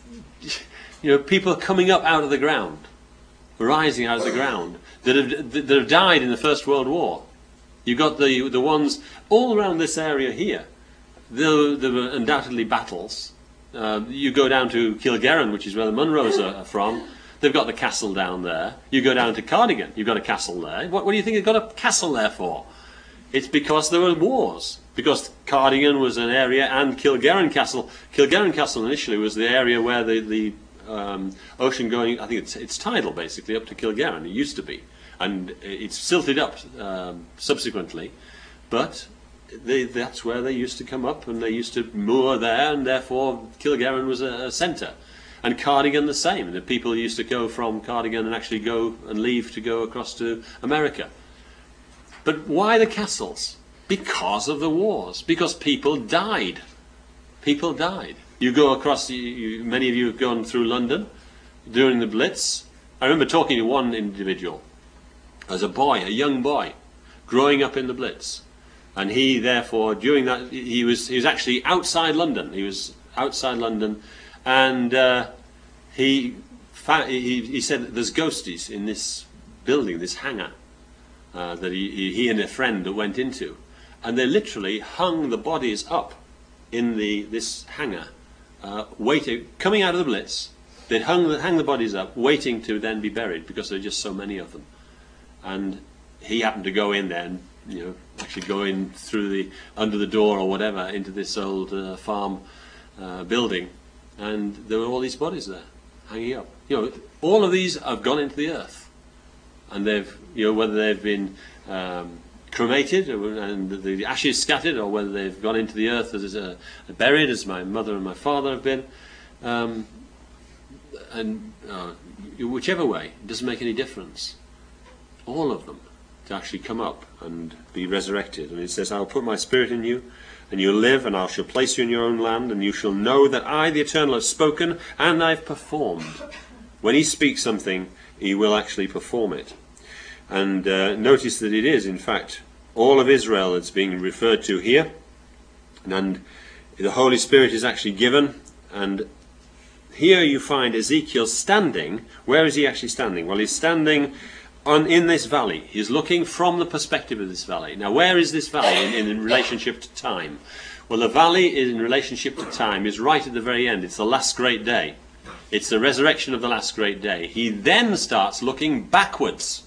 people coming up out of the ground, rising out of the ground, that have died in the First World War. You've got the ones all around this area here. There were undoubtedly battles. You go down to Kilgarran, which is where the Munros are from. They've got the castle down there. You go down to Cardigan, you've got a castle there. What do you think they've got a castle there for? It's because there were wars. Because Cardigan was an area, and Kilgarran Castle. Kilgarran Castle initially was the area where the ocean going, I think it's tidal basically, up to Kilgarran. It used to be. And it's silted up subsequently. But that's where they used to come up, and they used to moor there, and therefore Kilgarran was a centre. And Cardigan the same. The people used to go from Cardigan and actually go and leave to go across to America. But why the castles? Because of the wars. Because people died. People died. You go across, many of you have gone through London during the Blitz. I remember talking to one individual as a boy, a young boy, growing up in the Blitz. And he, therefore, during that, he was actually outside London. He was outside London, and he said that there's ghosties in this building, this hangar, that he and a friend went into, and they literally hung the bodies up in this hangar, waiting, coming out of the Blitz. They'd hang the bodies up, waiting to then be buried because there were just so many of them. And he happened to go in there and actually go in through under the door or whatever into this old farm building, and there were all these bodies there hanging up. All of these have gone into the earth, and they've whether they've been cremated and the ashes scattered, or whether they've gone into the earth as buried, as my mother and my father have been, and whichever way, it doesn't make any difference. All of them to actually come up and be resurrected. And it says, I'll put my spirit in you, and you'll live, and I shall place you in your own land, and you shall know that I, the Eternal, have spoken, and I've performed. When he speaks something, he will actually perform it. And notice that it is, in fact, all of Israel that's being referred to here, and the Holy Spirit is actually given. And here you find Ezekiel standing. Where is he actually standing? Well, he's standing in this valley. He's looking from the perspective of this valley. Now, where is this valley in relationship to time? Well, the valley in relationship to time is right at the very end. It's the last great day. It's the resurrection of the last great day. He then starts looking backwards.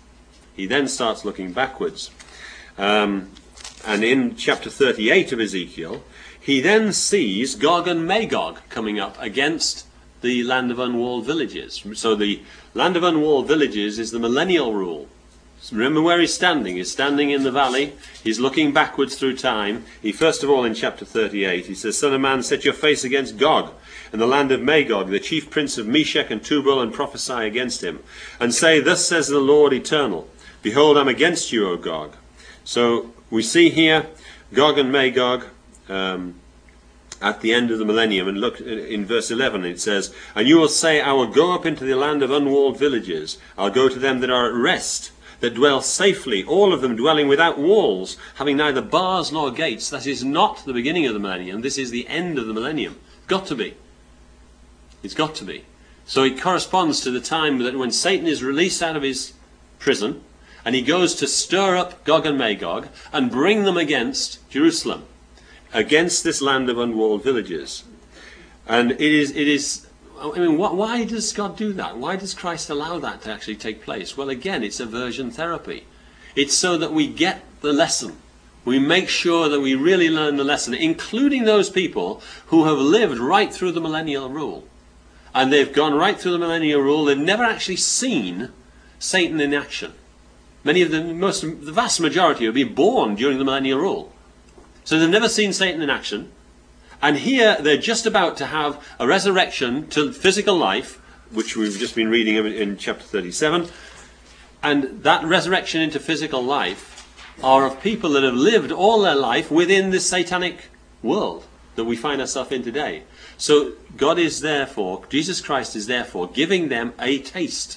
And in chapter 38 of Ezekiel, he then sees Gog and Magog coming up against the land of unwalled villages. So the land of unwalled villages is the millennial rule. So remember where he's standing. He's standing in the valley. He's looking backwards through time. He, first of all, in chapter 38, he says, Son of man, set your face against Gog and the land of Magog, the chief prince of Meshech and Tubal, and prophesy against him, and say, Thus says the Lord Eternal, Behold, I'm against you, O Gog. So we see here Gog and Magog at the end of the millennium, and look in verse 11, it says, And you will say, I will go up into the land of unwalled villages. I'll go to them that are at rest, that dwell safely, all of them dwelling without walls, having neither bars nor gates. That is not the beginning of the millennium. This is the end of the millennium. Got to be. It's got to be. So it corresponds to the time that when Satan is released out of his prison, and he goes to stir up Gog and Magog and bring them against Jerusalem, against this land of unwalled villages. And it is I mean, why does God do that? Why does Christ allow that to actually take place? Well, again, it's aversion therapy. It's so that we get the lesson. We make sure that we really learn the lesson, including those people who have lived right through the millennial rule. And they've gone right through the millennial rule. They've never actually seen Satan in action. Many of them, the vast majority, have been born during the millennial rule. So they've never seen Satan in action. And here they're just about to have a resurrection to physical life, which we've just been reading in chapter 37. And that resurrection into physical life are of people that have lived all their life within this satanic world that we find ourselves in today. So God is therefore, Jesus Christ is therefore giving them a taste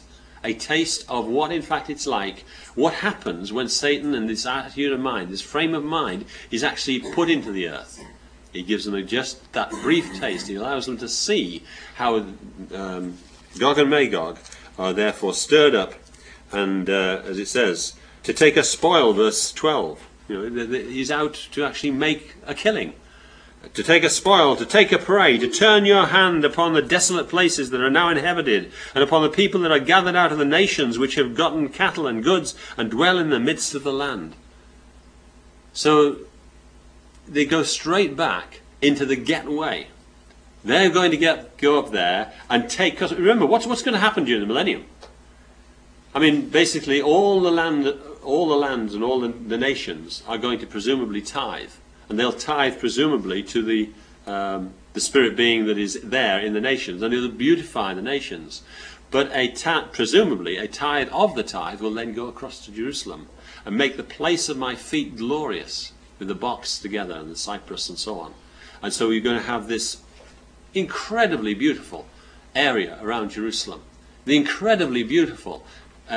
a taste of what in fact it's like, what happens when Satan and this attitude of mind, this frame of mind, is actually put into the earth. He gives them just that brief taste. He allows them to see how Gog and Magog are therefore stirred up, and as it says, to take a spoil, verse 12. He's out to actually make a killing. To take a spoil, to take a prey, to turn your hand upon the desolate places that are now inhabited, and upon the people that are gathered out of the nations, which have gotten cattle and goods, and dwell in the midst of the land. So they go straight back into the getaway. They're going to go up there and take... Because remember, what's going to happen during the millennium? I mean, basically, all the lands and all the nations are going to presumably tithe. And they'll tithe presumably to the spirit being that is there in the nations, and it'll beautify the nations. But presumably a tithe of the tithe will then go across to Jerusalem and make the place of my feet glorious, with the box together and the cypress and so on. And so you're going to have this incredibly beautiful area around Jerusalem, the incredibly beautiful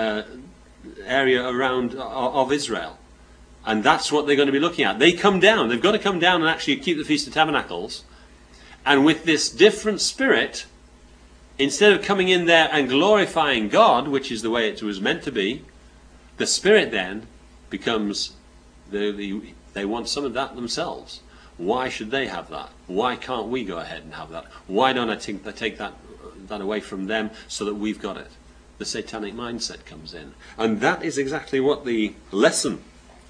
area around of Israel. And that's what they're going to be looking at. They come down. They've got to come down and actually keep the Feast of Tabernacles. And with this different spirit, instead of coming in there and glorifying God, which is the way it was meant to be, the spirit then becomes, they want some of that themselves. Why should they have that? Why can't we go ahead and have that? Why don't I take that away from them so that we've got it? The satanic mindset comes in. And that is exactly what the lesson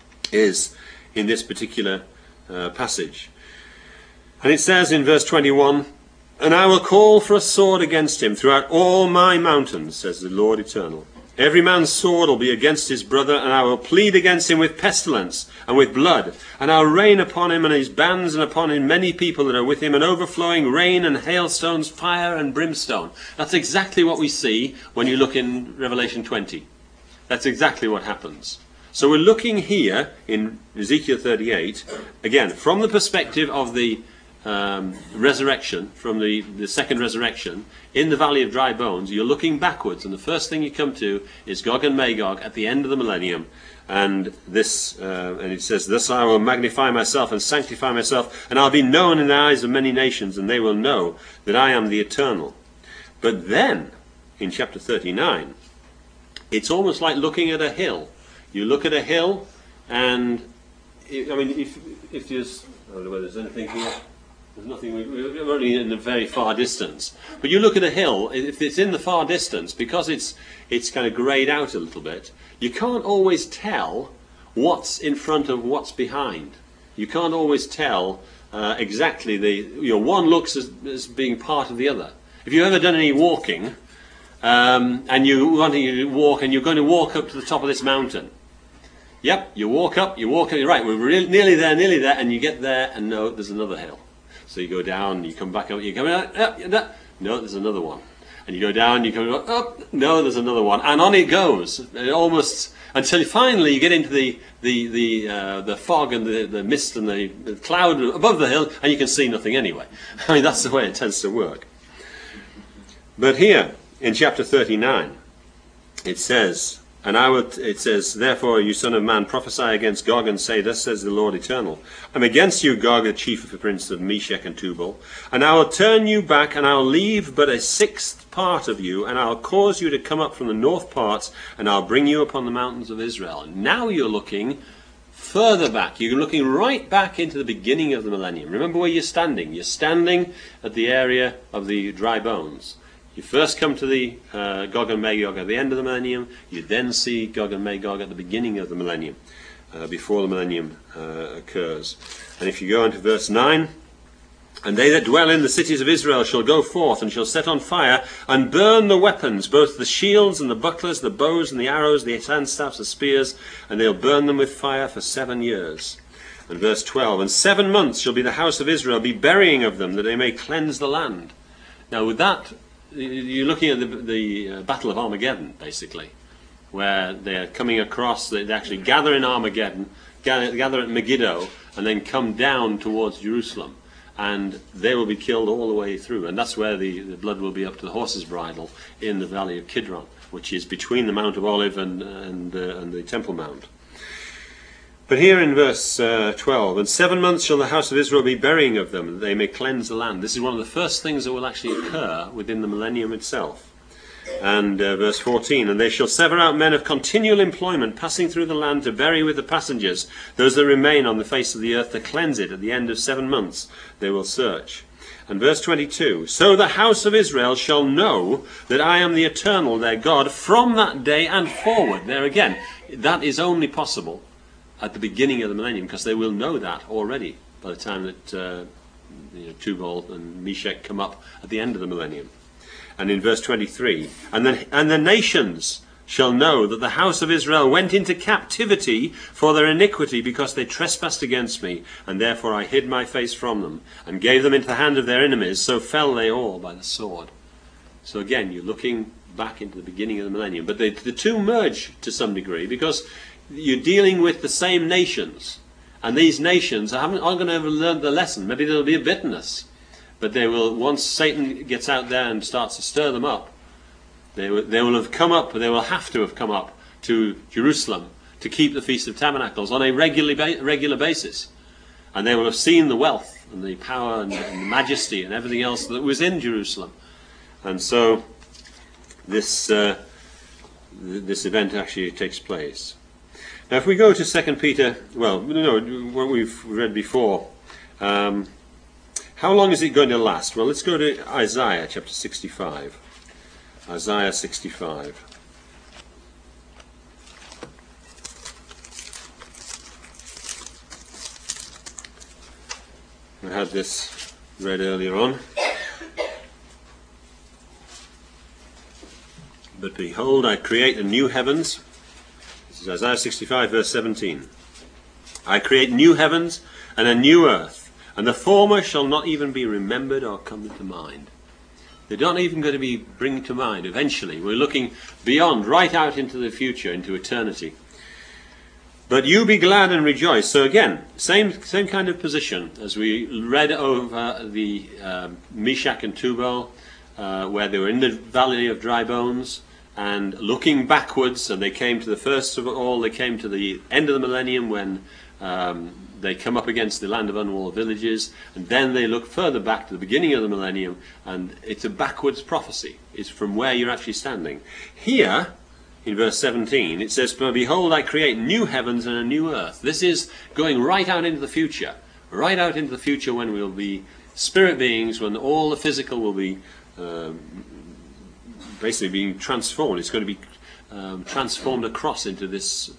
is in this particular passage. And it says in verse 21, "And I will call for a sword against him throughout all my mountains, says the Lord Eternal. Every man's sword will be against his brother, and I will plead against him with pestilence and with blood. And I'll rain upon him and his bands and upon him many people that are with him, and overflowing rain and hailstones, fire and brimstone." That's exactly what we see when you look in Revelation 20. That's exactly what happens. So we're looking here in Ezekiel 38, again, from the perspective of the resurrection, from the second resurrection, in the Valley of Dry Bones. You're looking backwards, and the first thing you come to is Gog and Magog at the end of the millennium. And this, and it says, "Thus I will magnify myself and sanctify myself, and I'll be known in the eyes of many nations, and they will know that I am the Eternal." But then, in chapter 39, it's almost like looking at a hill. You look at a hill, and I mean, if there's, I don't know whether there's anything here. There's nothing. We're only in a very far distance. But you look at a hill. If it's in the far distance, because it's kind of greyed out a little bit, you can't always tell what's in front of what's behind. You can't always tell exactly one looks as being part of the other. If you've ever done any walking, and you want to walk, and you're going to walk up to the top of this mountain. Yep, you walk up, you're right, we're nearly there, and you get there, and no, there's another hill. So you go down, you come back up, you come up, no, there's another one. And you go down, you come up, no, there's another one. And on it goes, almost, until finally you get into the fog and the mist and the cloud above the hill, and you can see nothing anyway. I mean, that's the way it tends to work. But here, in chapter 39, it says, "Therefore, you son of man, prophesy against Gog and say, Thus says the Lord Eternal, I'm against you, Gog, the chief of the prince of Meshech and Tubal, and I will turn you back, and I will leave but a sixth part of you, and I'll cause you to come up from the north parts, and I'll bring you upon the mountains of Israel." And now you're looking further back. You're looking right back into the beginning of the millennium. Remember where you're standing. You're standing at the area of the dry bones. You first come to the Gog and Magog at the end of the millennium. You then see Gog and Magog at the beginning of the millennium, before the millennium occurs. And if you go into verse 9, "And they that dwell in the cities of Israel shall go forth, and shall set on fire, and burn the weapons, both the shields and the bucklers, the bows and the arrows, the handstaffs, the spears, and they'll burn them with fire for 7 years. And verse 12, "And 7 months shall be the house of Israel be burying of them, that they may cleanse the land." Now with that, you're looking at the Battle of Armageddon, basically, where they're coming across, they actually gather in Armageddon, gather at Megiddo, and then come down towards Jerusalem. And they will be killed all the way through. And that's where the blood will be up to the horse's bridle in the valley of Kidron, which is between the Mount of Olive and the Temple Mount. But here in verse 12, and 7 months shall the house of Israel be burying of them, that they may cleanse the land. This is one of the first things that will actually occur within the millennium itself. And verse 14, and they shall sever out men of continual employment, passing through the land to bury with the passengers those that remain on the face of the earth, to cleanse it. At the end of 7 months they will search. And verse 22, so the house of Israel shall know that I am the eternal their God from that day and forward. There again, that is only possible at the beginning of the millennium, because they will know that already by the time that Tubal and Meshach come up at the end of the millennium. And in verse 23, and the nations shall know that the house of Israel went into captivity for their iniquity, because they trespassed against me, and therefore I hid my face from them, and gave them into the hand of their enemies, so fell they all by the sword. So again, you're looking back into the beginning of the millennium. But the two merge to some degree, because you're dealing with the same nations, and these nations aren't going to ever learn the lesson. Maybe there'll be a bitterness, but they will, once Satan gets out there and starts to stir them up, they will have come up, they will have to have come up to Jerusalem to keep the Feast of Tabernacles on a regular basis, and they will have seen the wealth and the power and the majesty and everything else that was in Jerusalem. And so this event actually takes place. Now, if we go to 2 Peter, well, no, what we've read before, how long is it going to last? Well, let's go to Isaiah chapter 65. Isaiah 65. I had this read earlier on. But behold, I create a new heavens. This is Isaiah 65 verse 17. I create new heavens and a new earth, and the former shall not even be remembered or come to mind. They're not even going to be bring to mind eventually. We're looking beyond, right out into the future, into eternity. But you be glad and rejoice. So again, same kind of position as we read over the Meshach and Tubal, where they were in the valley of dry bones, and looking backwards, and they came to the first of all, they came to the end of the millennium when they come up against the land of unwalled villages, and then they look further back to the beginning of the millennium, and it's a backwards prophecy. It's from where you're actually standing. Here, in verse 17, it says, "For behold, I create new heavens and a new earth." This is going right out into the future. Right out into the future when we'll be spirit beings, when all the physical will be basically being transformed. It's going to be transformed across into this.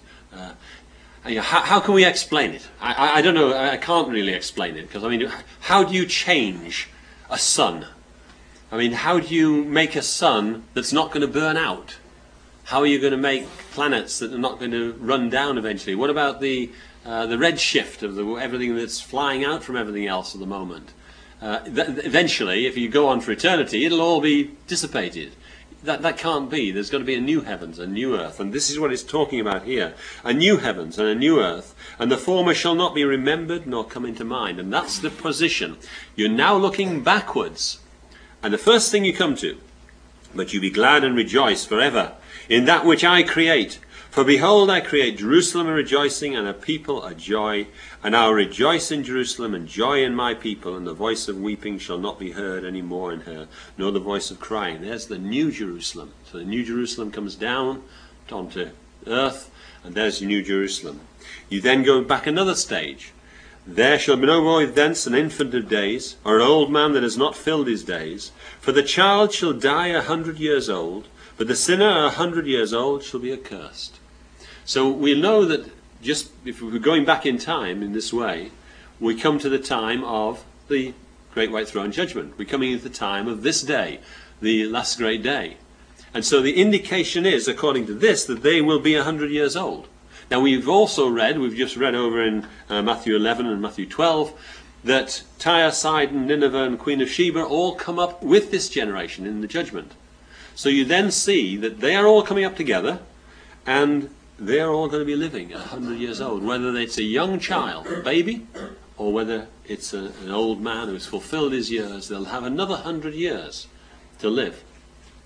How can we explain it? I don't know. I can't really explain it, because I mean, how do you change a sun? I mean, how do you make a sun that's not going to burn out? How are you going to make planets that are not going to run down eventually? What about the redshift of everything that's flying out from everything else at the moment? Eventually, if you go on for eternity, it'll all be dissipated. That can't be. There's got to be a new heavens, a new earth. And this is what it's talking about here. A new heavens and a new earth. And the former shall not be remembered nor come into mind. And that's the position. You're now looking backwards. And the first thing you come to, but you be glad and rejoice forever in that which I create. For behold, I create Jerusalem a rejoicing, and a people a joy. And I'll rejoice in Jerusalem, and joy in my people, and the voice of weeping shall not be heard any more in her, nor the voice of crying. There's the new Jerusalem. So the new Jerusalem comes down onto earth, and there's New Jerusalem. You then go back another stage. There shall be no more thence an infant of days, or an old man that has not filled his days. For the child shall die 100 years old, but the sinner 100 years old shall be accursed. So we know that just if we're going back in time in this way, we come to the time of the Great White Throne Judgment. We're coming into the time of this day, the last great day. And so the indication is, according to this, that they will be 100 years old. Now we've just read over in Matthew 11 and Matthew 12, that Tyre, Sidon, Nineveh and Queen of Sheba all come up with this generation in the judgment. So you then see that they are all coming up together, and they are all going to be living 100 years old, whether it's a young child, a baby, or whether it's an old man who has fulfilled his years. They'll have another 100 years to live.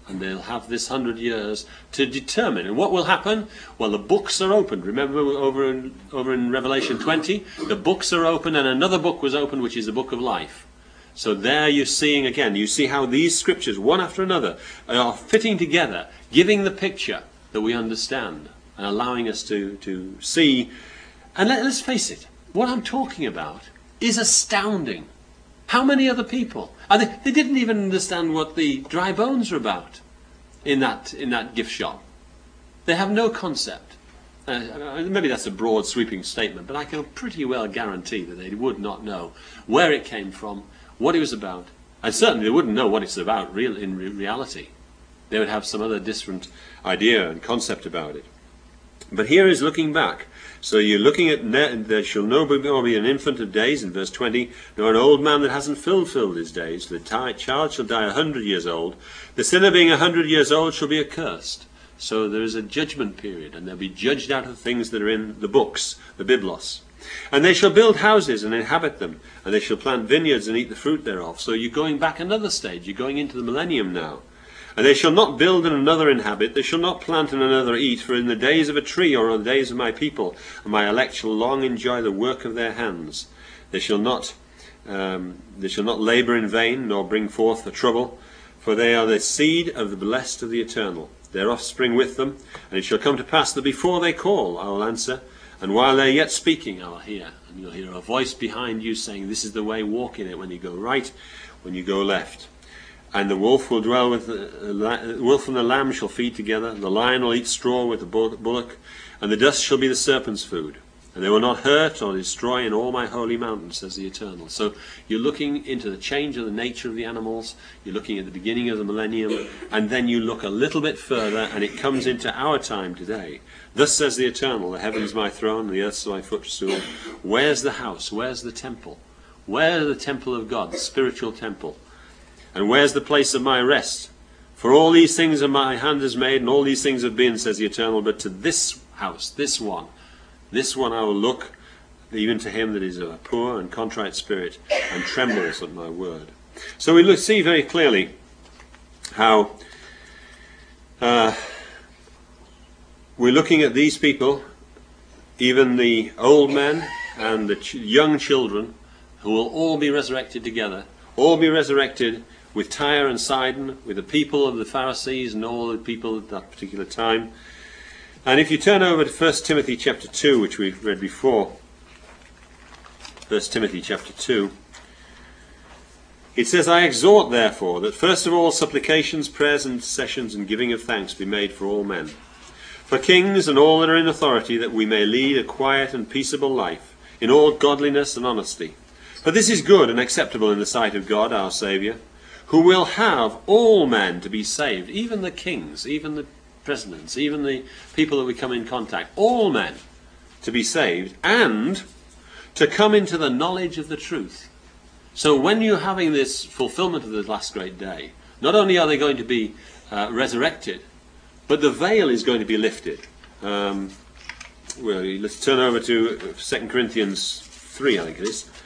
And they'll have this 100 years to determine. And what will happen? Well, the books are opened. Remember over in Revelation 20? The books are open, and another book was opened, which is the book of life. So there you're seeing again, you see how these scriptures, one after another, are fitting together, giving the picture that we understand, and allowing us to see. And let's face it, what I'm talking about is astounding. How many other people? And they didn't even understand what the dry bones are about in that gift shop. They have no concept. Maybe that's a broad sweeping statement, but I can pretty well guarantee that they would not know where it came from, what it was about, and certainly they wouldn't know what it's about in reality. They would have some other different idea and concept about it. But here is looking back. So you're looking at, there shall no more be an infant of days, in verse 20, nor an old man that hasn't fulfilled his days. The child shall die 100 years old. The sinner being 100 years old shall be accursed. So there is a judgment period, and they'll be judged out of things that are in the books, the Biblos. And they shall build houses and inhabit them, and they shall plant vineyards and eat the fruit thereof. So you're going back another stage. You're going into the millennium now. And they shall not build and another inhabit, they shall not plant and another eat, for in the days of a tree or in the days of my people, and my elect shall long enjoy the work of their hands. They shall not labour in vain, nor bring forth the trouble, for they are the seed of the blessed of the eternal, their offspring with them. And it shall come to pass that before they call, I will answer, and while they are yet speaking, I will hear. And you'll hear a voice behind you saying, this is the way, walk in it, when you go right, when you go left. And the wolf will dwell with the wolf and the lamb shall feed together. The lion will eat straw with the bullock, and the dust shall be the serpent's food. And they will not hurt or destroy in all my holy mountain, says the Eternal. So you're looking into the change of the nature of the animals. You're looking at the beginning of the millennium, and then you look a little bit further, and it comes into our time today. Thus says the Eternal, the heavens my throne, the earth my footstool. Where's the house? Where's the temple? Where's the temple of God, the spiritual temple? And where's the place of my rest? For all these things are my hand has made, and all these things have been, says the Eternal. But to this house, this one I will look, even to him that is of a poor and contrite spirit, and trembles at my word. So we see very clearly how we're looking at these people, even the old men and the young children, who will all be resurrected together, all be resurrected with Tyre and Sidon, with the people of the Pharisees and all the people at that particular time. And if you turn over to 1 Timothy chapter 2, which we've read before, 1 Timothy chapter 2, it says, I exhort therefore that first of all supplications, prayers, intercessions, and giving of thanks be made for all men, for kings and all that are in authority, that we may lead a quiet and peaceable life, in all godliness and honesty. For this is good and acceptable in the sight of God our Saviour, who will have all men to be saved, even the kings, even the presidents, even the people that we come in contact, all men to be saved, and to come into the knowledge of the truth. So when you're having this fulfillment of the last great day, not only are they going to be resurrected, but the veil is going to be lifted. Well, let's turn over to 2 Corinthians 3, I think it is.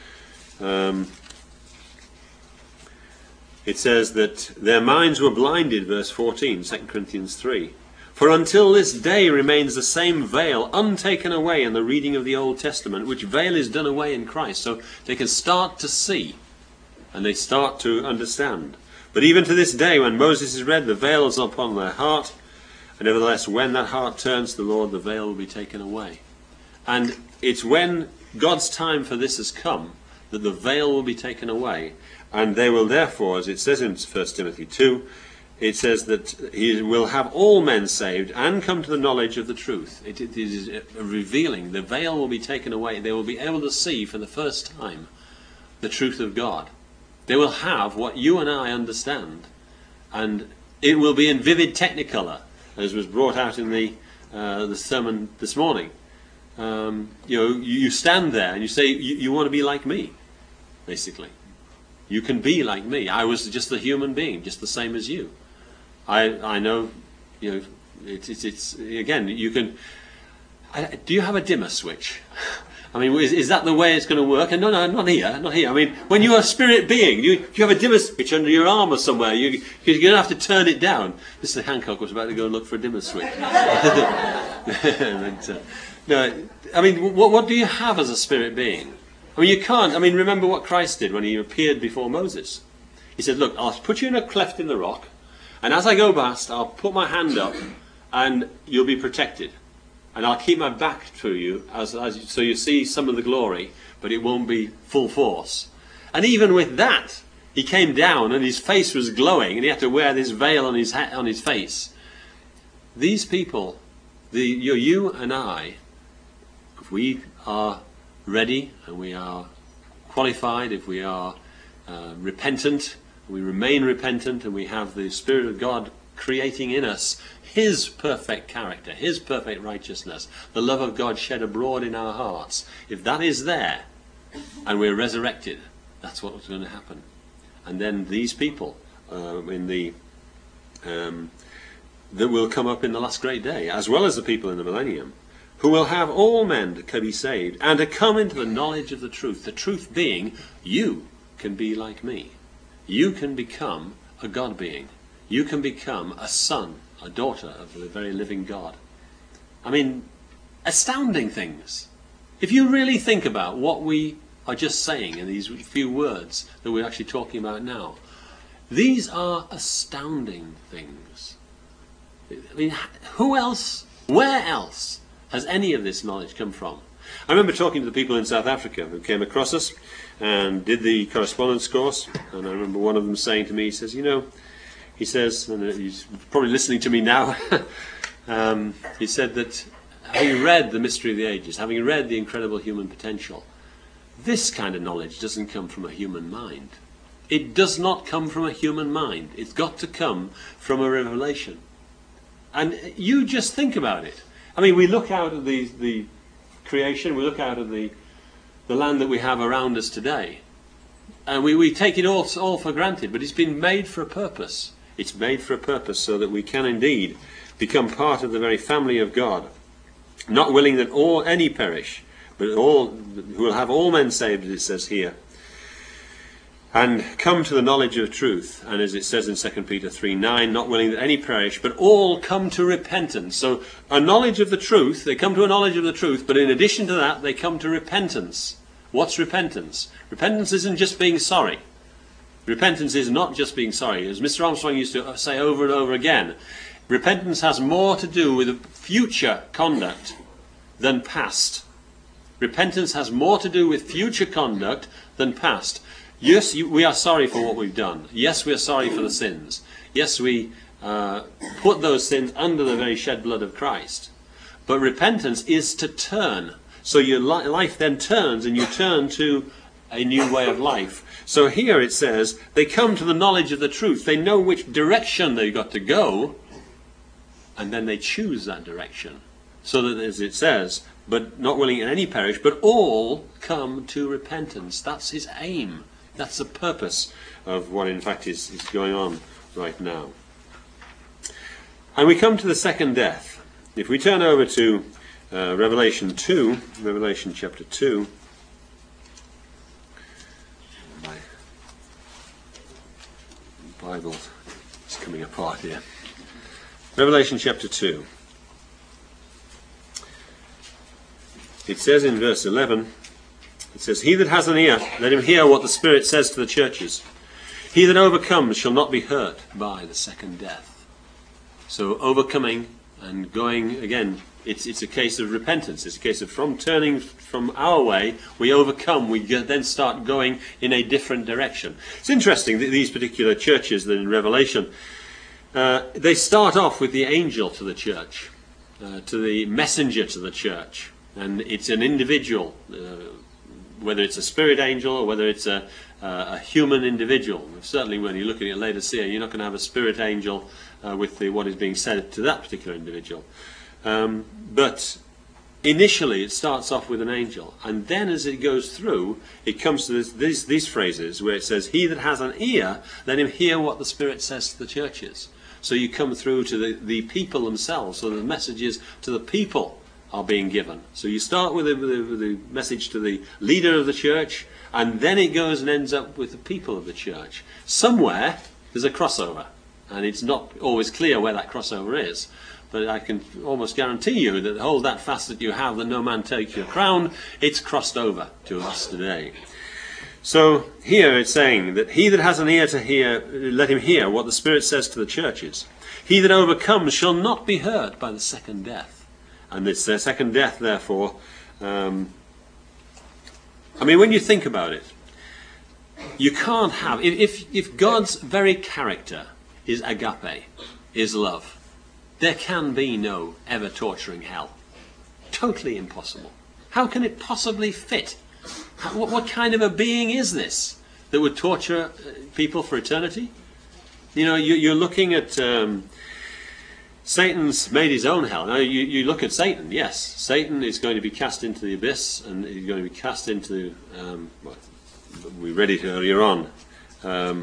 It says that their minds were blinded, verse 14, 2 Corinthians 3. For until this day remains the same veil untaken away in the reading of the Old Testament, which veil is done away in Christ. So they can start to see, and they start to understand. But even to this day, when Moses is read, the veil is upon their heart. And nevertheless, when that heart turns to the Lord, the veil will be taken away. And it's when God's time for this has come that the veil will be taken away. And they will therefore, as it says in 1 Timothy 2, it says that he will have all men saved and come to the knowledge of the truth. It is revealing. The veil will be taken away. They will be able to see for the first time the truth of God. They will have what you and I understand. And it will be in vivid technicolor, as was brought out in the sermon this morning. You stand there and you say, you want to be like me, basically. You can be like me. I was just a human being, just the same as you. I know, it's again, you can. Do you have a dimmer switch? I mean, is that the way it's going to work? And no, not here, not here. I mean, when you're a spirit being, you have a dimmer switch under your arm or somewhere. You're going to have to turn it down. Mr. Hancock was about to go and look for a dimmer switch. No, I mean, what do you have as a spirit being? I mean, you can't. I mean, remember what Christ did when he appeared before Moses. He said, look, I'll put you in a cleft in the rock, and as I go past, I'll put my hand up, and you'll be protected. And I'll keep my back to you, so you see some of the glory, but it won't be full force. And even with that, he came down, and his face was glowing, and he had to wear this veil on his face. These people, you and I, if we are ready and we are qualified, if we are repentant, we remain repentant, and we have the Spirit of God creating in us His perfect character, His perfect righteousness, the love of God shed abroad in our hearts. If that is there, and we're resurrected, that's what's going to happen. And then these people that will come up in the last great day, as well as the people in the millennium, who will have all men to be saved and to come into the knowledge of the truth being, you can be like me. You can become a God being. You can become a son, a daughter of the very living God. I mean, astounding things. If you really think about what we are just saying in these few words that we're actually talking about now, these are astounding things. I mean, who else, where else has any of this knowledge come from? I remember talking to the people in South Africa who came across us and did the correspondence course, and I remember one of them saying to me, he says, he says, and he's probably listening to me now, he said that having read The Mystery of the Ages, having read The Incredible Human Potential, this kind of knowledge doesn't come from a human mind. It does not come from a human mind. It's got to come from a revelation. And you just think about it. I mean, we look out at the creation, we look out at the land that we have around us today, and we take it all for granted, but it's been made for a purpose. It's made for a purpose so that we can indeed become part of the very family of God, not willing that any perish, but who will have all men saved, as it says here, and come to the knowledge of truth. And as it says in 2 Peter 3:9, not willing that any perish, but all come to repentance. So a knowledge of the truth, they come to a knowledge of the truth, but in addition to that, they come to repentance. What's repentance? Repentance isn't just being sorry. Repentance is not just being sorry. As Mr. Armstrong used to say over and over again, repentance has more to do with future conduct than past. Repentance has more to do with future conduct than past. Yes, we are sorry for what we've done. Yes, we are sorry for the sins. Yes, we put those sins under the very shed blood of Christ. But repentance is to turn. So your life then turns, and you turn to a new way of life. So here it says, they come to the knowledge of the truth. They know which direction they've got to go, and then they choose that direction. So that, as it says, but not willing that any perish, but all come to repentance. That's his aim. That's the purpose of what in fact is going on right now. And we come to the second death. If we turn over to Revelation chapter 2. My Bible is coming apart here. Revelation chapter 2. It says in verse 11, it says, he that has an ear, let him hear what the Spirit says to the churches. He that overcomes shall not be hurt by the second death. So overcoming and going, again, it's a case of repentance. It's a case of from turning from our way, we overcome, we then start going in a different direction. It's interesting that these particular churches that in Revelation, they start off with the angel to the church, to the messenger to the church. And it's an individual, whether it's a spirit angel or whether it's a human individual. Certainly when you look at Laodicea, you're not going to have a spirit angel with what is being said to that particular individual. But initially it starts off with an angel, and then as it goes through, it comes to these phrases where it says, he that has an ear, let him hear what the Spirit says to the churches. So you come through to the people themselves, so the message is to the people are being given. So you start with the message to the leader of the church, and then it goes and ends up with the people of the church. Somewhere there's a crossover, and it's not always clear where that crossover is. But I can almost guarantee you that hold that fast that you have, that no man take your crown, it's crossed over to us today. So here it's saying that he that has an ear to hear, let him hear what the Spirit says to the churches. He that overcomes shall not be hurt by the second death. And this second death, therefore, when you think about it, you can't have, if God's very character is agape, is love, there can be no ever torturing hell. Totally impossible. How can it possibly fit? What kind of a being is this that would torture people for eternity? You're looking at Satan's made his own hell. Now you look at Satan. Yes, Satan is going to be cast into the abyss, and he's going to be cast into. We read it earlier on. Rather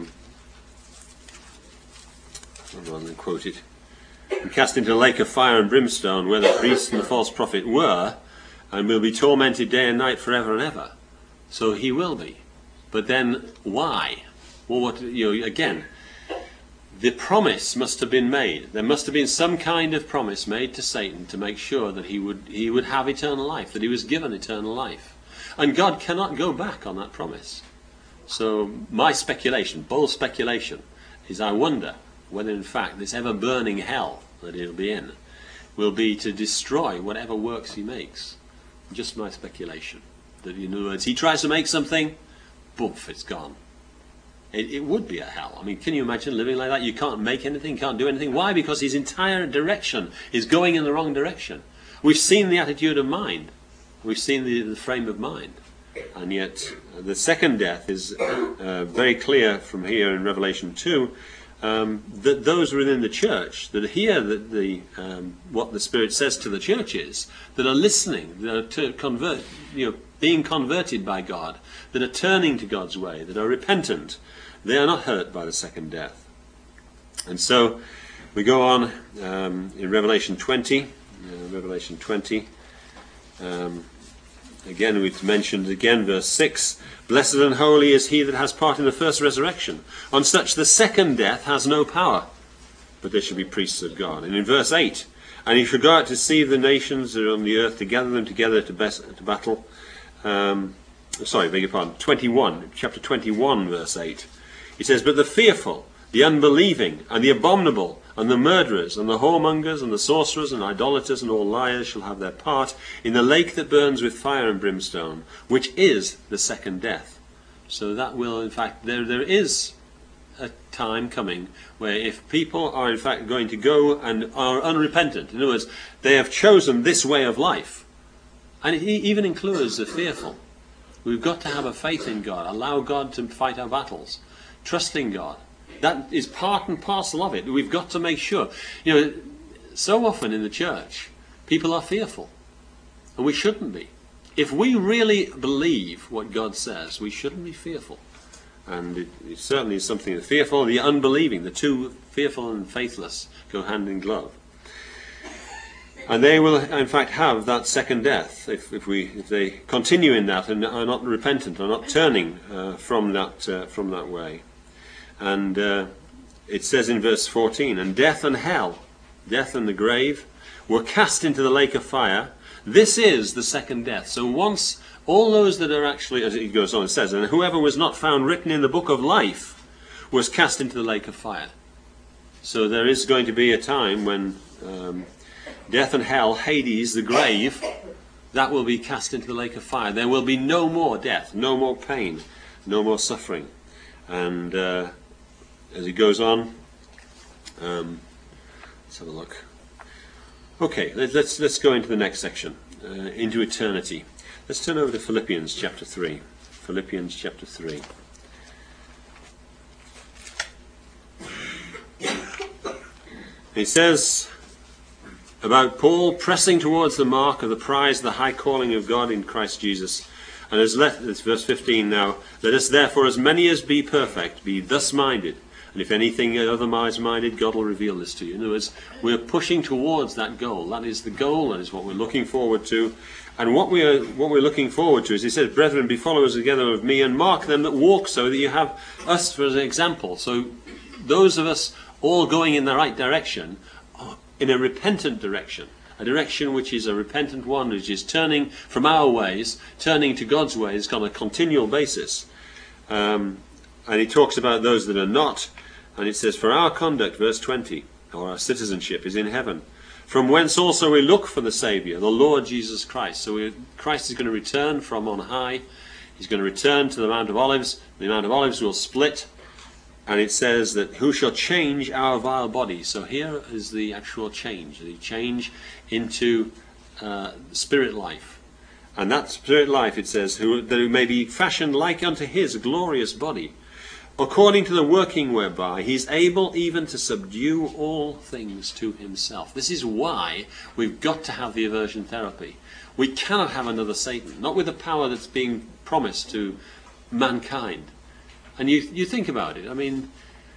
than quote it. And cast into a lake of fire and brimstone, where the priest and the false prophet were, and will be tormented day and night forever and ever. So he will be. But then why? Well, again, the promise must have been made. There must have been some kind of promise made to Satan to make sure that he would have eternal life, that he was given eternal life. And God cannot go back on that promise. So my speculation, bold speculation, is I wonder whether in fact this ever-burning hell that he'll be in will be to destroy whatever works he makes. Just my speculation. That, in other words, he tries to make something, boof, it's gone. It would be a hell. I mean, can you imagine living like that? You can't make anything, can't do anything. Why? Because his entire direction is going in the wrong direction. We've seen the attitude of mind. We've seen the frame of mind. And yet the second death is very clear from here in Revelation 2, that those within the church that hear what the Spirit says to the churches, that are listening, that are being converted by God, that are turning to God's way, that are repentant, they are not hurt by the second death. And so we go on in Revelation 20. Again, we've mentioned verse 6. Blessed and holy is he that has part in the first resurrection. On such the second death has no power, but they shall be priests of God. And in verse 8, and he shall go out to deceive the nations that are on the earth, to gather them together to battle. 21, chapter 21, verse 8. He says, but the fearful, the unbelieving, and the abominable, and the murderers, and the whoremongers, and the sorcerers, and idolaters, and all liars shall have their part in the lake that burns with fire and brimstone, which is the second death. So that will, in fact, there is a time coming where if people are in fact going to go and are unrepentant, in other words, they have chosen this way of life, and it even includes the fearful. We've got to have a faith in God, allow God to fight our battles, trusting God. That is part and parcel of it. We've got to make sure. So often in the church, people are fearful. And we shouldn't be. If we really believe what God says, we shouldn't be fearful. And it certainly is something. The fearful and the unbelieving, the two, fearful and faithless, go hand in glove. And they will, in fact, have that second death if they continue in that and are not repentant, are not turning from that way. And it says in verse 14, and death and hell, death and the grave, were cast into the lake of fire. This is the second death. So once all those that are actually, as it goes on, it says, and whoever was not found written in the book of life was cast into the lake of fire. So there is going to be a time when death and hell, Hades, the grave, that will be cast into the lake of fire. There will be no more death, no more pain, no more suffering. And as it goes on, let's have a look. Okay, let's go into the next section, into eternity. Let's turn over to Philippians chapter 3. Philippians chapter 3. It says about Paul pressing towards the mark of the prize of the high calling of God in Christ Jesus. And it's verse 15 now. Let us therefore, as many as be perfect, be thus minded. And if anything otherwise minded, God will reveal this to you. In other words, we're pushing towards that goal. That is the goal. That is what we're looking forward to. And what we're looking forward to is, he says, brethren, be followers together of me, and mark them that walk, so that you have us for an example. So those of us all going in the right direction, in a repentant direction, a direction which is a repentant one, which is turning from our ways, turning to God's ways on a continual basis. And he talks about those that are not, and it says, for our conduct, verse 20, or our citizenship, is in heaven, from whence also we look for the Saviour, the Lord Jesus Christ. So Christ is going to return from on high. He's going to return to the Mount of Olives. The Mount of Olives will split. And it says that who shall change our vile body. So here is the actual change. The change into spirit life. And that spirit life, it says, that it may be fashioned like unto his glorious body, according to the working whereby he is able even to subdue all things to himself. This is why we've got to have the aversion therapy. We cannot have another Satan, not with the power that's being promised to mankind. And you think about it, I mean,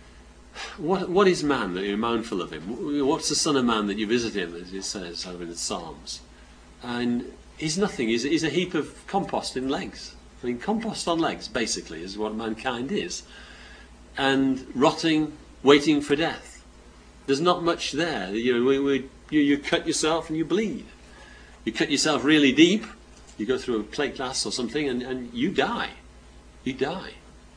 what is man that you're mindful of him? What's the Son of Man that you visit him, as it says over in the Psalms? And he's nothing, he's a heap of compost in legs. I mean, compost on legs, basically, is what mankind is. And rotting, waiting for death. There's not much there. You cut yourself and you bleed. You cut yourself really deep, you go through a plate glass or something, and you die. You die.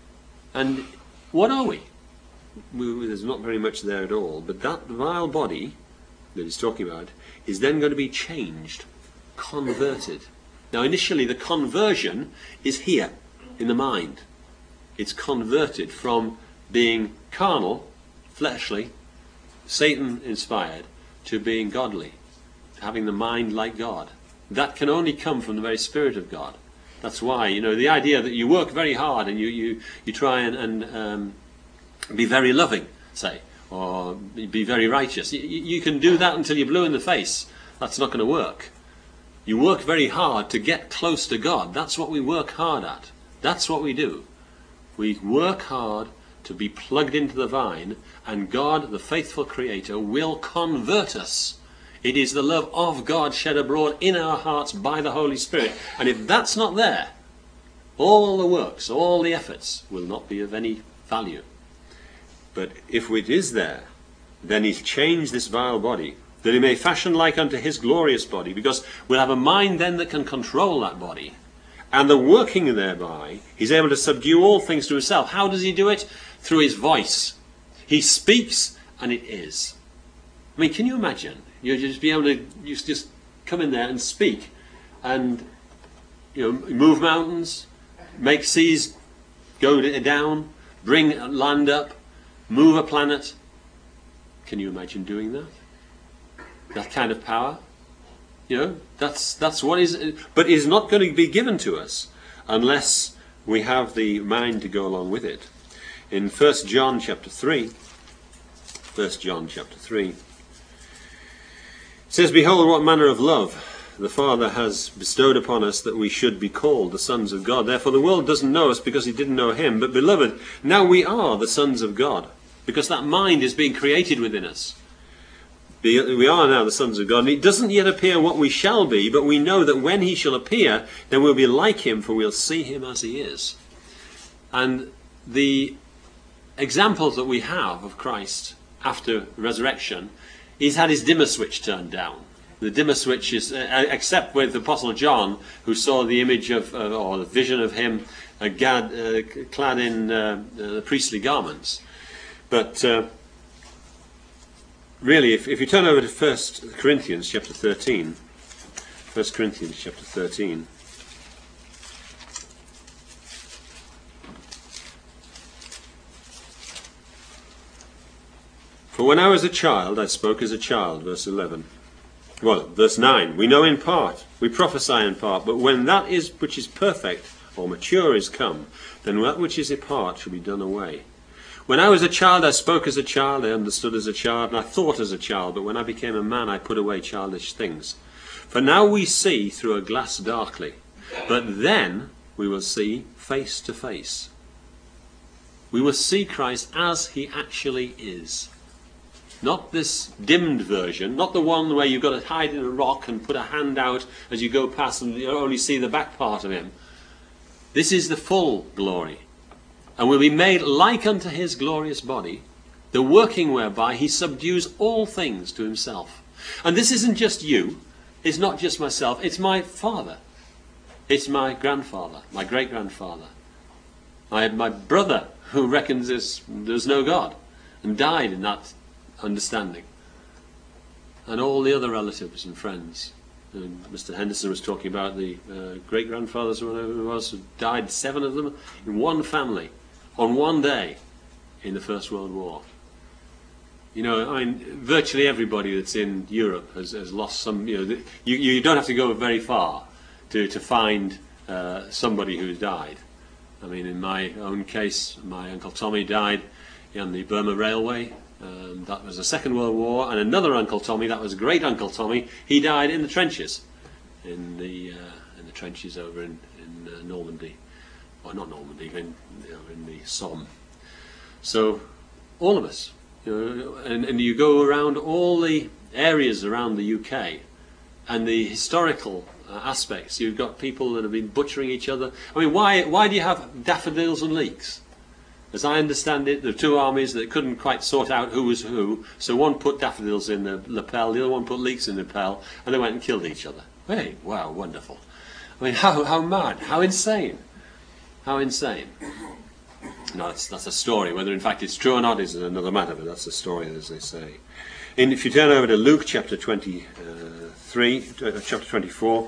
And what are we? There's not very much there at all. But that vile body that he's talking about is then going to be changed, converted. Now initially the conversion is here, in the mind. It's converted from being carnal, fleshly, Satan-inspired, to being godly, to having the mind like God. That can only come from the very Spirit of God. That's why, the idea that you work very hard and you try and be very loving, say, or be very righteous. You can do that until you're blue in the face. That's not going to work. You work very hard to get close to God. That's what we work hard at. That's what we do. We work hard to be plugged into the vine, and God, the faithful Creator, will convert us. It is the love of God shed abroad in our hearts by the Holy Spirit. And if that's not there, all the works, all the efforts will not be of any value. But if it is there, then he's changed this vile body, that he may fashion like unto his glorious body, because we'll have a mind then that can control that body. And the working thereby, he's able to subdue all things to himself. How does he do it? Through his voice. He speaks, and it is. I mean, can you imagine? You'll just be able to just come in there and speak, and move mountains, make seas go down, bring land up, move a planet. Can you imagine doing that? That kind of power? That's what is. But it is not going to be given to us unless we have the mind to go along with it. In 1 John chapter 3, it says, behold, what manner of love the Father has bestowed upon us, that we should be called the sons of God. Therefore the world doesn't know us because it didn't know him. But beloved, now we are the sons of God, because that mind is being created within us. We are now the sons of God, and it doesn't yet appear what we shall be, but we know that when he shall appear, then we'll be like him, for we'll see him as he is. And the examples that we have of Christ after resurrection, he's had his dimmer switch turned down. The dimmer switch is, except with the Apostle John, who saw the image of, or the vision of him clad in the priestly garments. But really, if you turn over to 1 Corinthians chapter 13, 1 Corinthians chapter 13, for when I was a child, I spoke as a child, verse 11. Well, verse 9, we know in part, we prophesy in part, but when that is which is perfect, or mature, is come, then that which is in part shall be done away. When I was a child, I spoke as a child, I understood as a child, and I thought as a child, but when I became a man, I put away childish things. For now we see through a glass darkly, but then we will see face to face. We must see Christ as he actually is. Not this dimmed version, not the one where you've got to hide in a rock and put a hand out as you go past and you only see the back part of him. This is the full glory. And will be made like unto his glorious body, the working whereby he subdues all things to himself. And this isn't just you, it's not just myself, it's my father. It's my grandfather, my great-grandfather. I had my brother who reckons there's no God and died in that understanding. And all the other relatives and friends. And Mr. Henderson was talking about the great-grandfathers, or whatever it was, who died, 7 of them, in one family, on one day, in the First World War. You know, I mean, virtually everybody that's in Europe has lost some, you don't have to go very far to find somebody who's died. I mean, in my own case, my Uncle Tommy died on the Burma Railway. That was the Second World War. And another Uncle Tommy, that was Great Uncle Tommy, he died in the trenches. In the trenches over in Normandy. Well, not Normandy, in the Somme. So, all of us. And you go around all the areas around the UK and the historical aspects. You've got people that have been butchering each other. I mean, why do you have daffodils and leeks? As I understand it, there are 2 armies that couldn't quite sort out who was who, so one put daffodils in the lapel, the other one put leeks in the lapel, and they went and killed each other. Hey, wow, wonderful. I mean, how mad, how insane. How insane. No, that's a story. Whether in fact it's true or not is another matter, but that's a story, as they say. If you turn over to Luke chapter 24,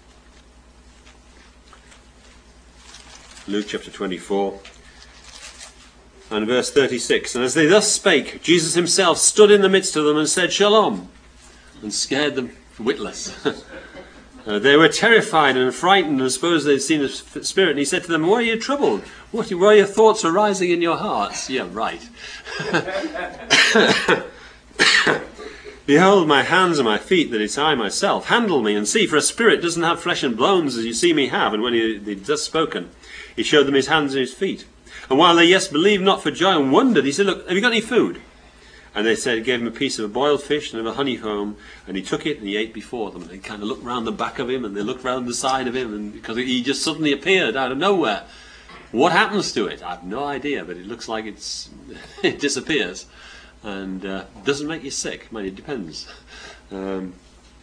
Luke chapter 24, and verse 36. And as they thus spake, Jesus himself stood in the midst of them and said, Shalom, and scared them witless. They were terrified and frightened and supposed they'd seen a spirit. And he said to them, why are you troubled? Why are your thoughts arising in your hearts? Yeah, right. Behold my hands and my feet, that it's I myself. Handle me and see, for a spirit doesn't have flesh and bones as you see me have. And when he'd thus spoken, he showed them his hands and his feet. And while they believed not for joy and wondered, he said, look, have you got any food? And they said, gave him a piece of a boiled fish and of a honeycomb, and he took it and he ate before them. And they kind of looked round the back of him, and they looked round the side of him, and because he just suddenly appeared out of nowhere. What happens to it? I have no idea, but it looks like it disappears. And doesn't make you sick. I mean, it depends. But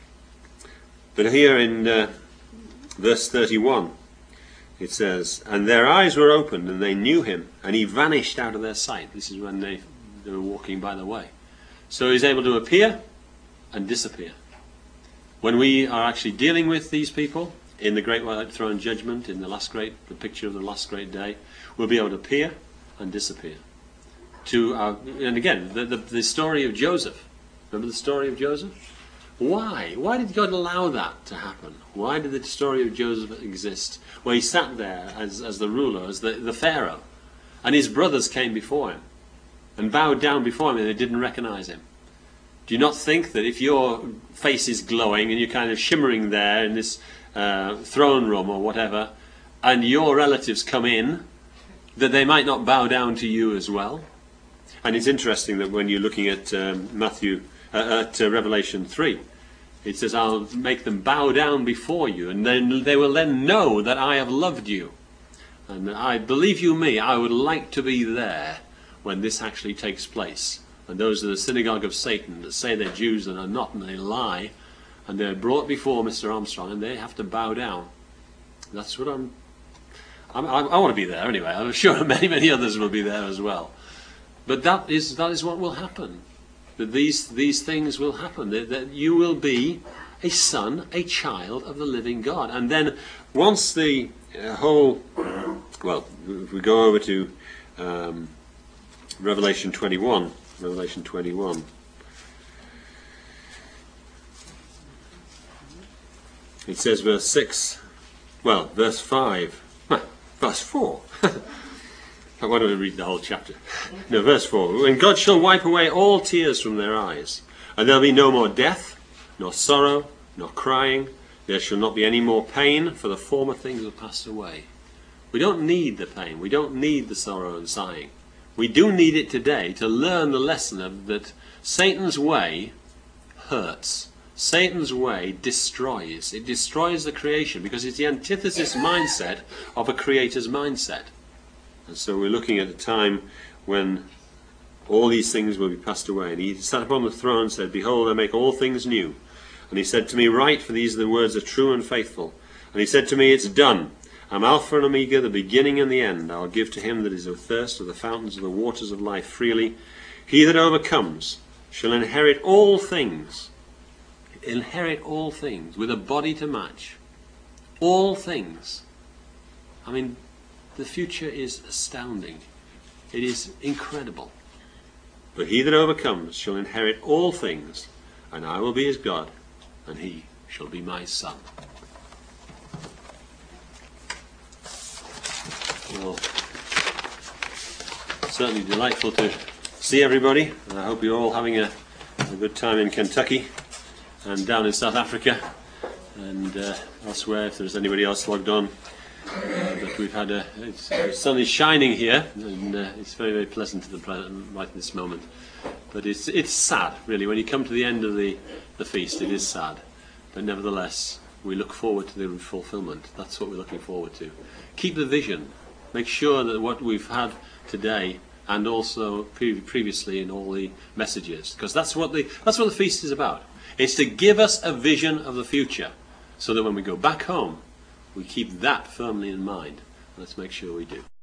here in verse 31, it says, and their eyes were opened, and they knew him, and he vanished out of their sight. This is when they were walking by the way. So he's able to appear and disappear. When we are actually dealing with these people in the Great White Throne Judgment, in the picture of the last great day, we'll be able to appear and disappear. And again, the story of Joseph. Remember the story of Joseph? Why? Why did God allow that to happen? Why did the story of Joseph exist? Well, he sat there as the ruler, as the Pharaoh, and his brothers came before him and bowed down before him, and they didn't recognize him. Do you not think that if your face is glowing and you're kind of shimmering there in this throne room or whatever, and your relatives come in, that they might not bow down to you as well? And it's interesting that when you're looking at Revelation 3, it says, I'll make them bow down before you, and then they will then know that I have loved you. And I believe you me, I would like to be there when this actually takes place. And those are the synagogue of Satan that say they're Jews and are not, and they lie, and they're brought before Mr. Armstrong, and they have to bow down. That's what I want to be there anyway. I'm sure many others will be there as well. But that is what will happen. That these things will happen. That you will be a son, a child of the living God. And then once the whole, well, if we go over to Revelation 21. Revelation 21. It says verse 6. Well, verse 5. Verse 4. Why don't we read the whole chapter? No, verse 4. And God shall wipe away all tears from their eyes, and there'll be no more death, nor sorrow, nor crying. There shall not be any more pain, for the former things will pass away. We don't need the pain. We don't need the sorrow and sighing. We do need it today to learn the lesson of that Satan's way hurts. Satan's way destroys. It destroys the creation because it's the antithesis mindset of a creator's mindset. And so we're looking at a time when all these things will be passed away. And he sat upon the throne and said, "Behold, I make all things new." And he said to me, "Write, for these are the words are true and faithful." And he said to me, "It's done. I'm Alpha and Omega, the beginning and the end. I'll give to him that is athirst of the fountains of the waters of life freely. He that overcomes shall inherit all things." Inherit all things with a body to match. All things. I mean, the future is astounding. It is incredible. "But he that overcomes shall inherit all things, and I will be his God, and he shall be my son." Well, certainly delightful to see everybody. I hope you're all having a good time in Kentucky and down in South Africa and elsewhere, if there's anybody else logged on. But we've had the sun is shining here, and it's very, very pleasant to the right at this moment. But it's sad, really. When you come to the end of the feast, it is sad. But nevertheless, we look forward to the fulfillment. That's what we're looking forward to. Keep the vision. Make sure that what we've had today, and also previously in all the messages, because that's what the feast is about. It's to give us a vision of the future, so that when we go back home, we keep that firmly in mind. Let's make sure we do.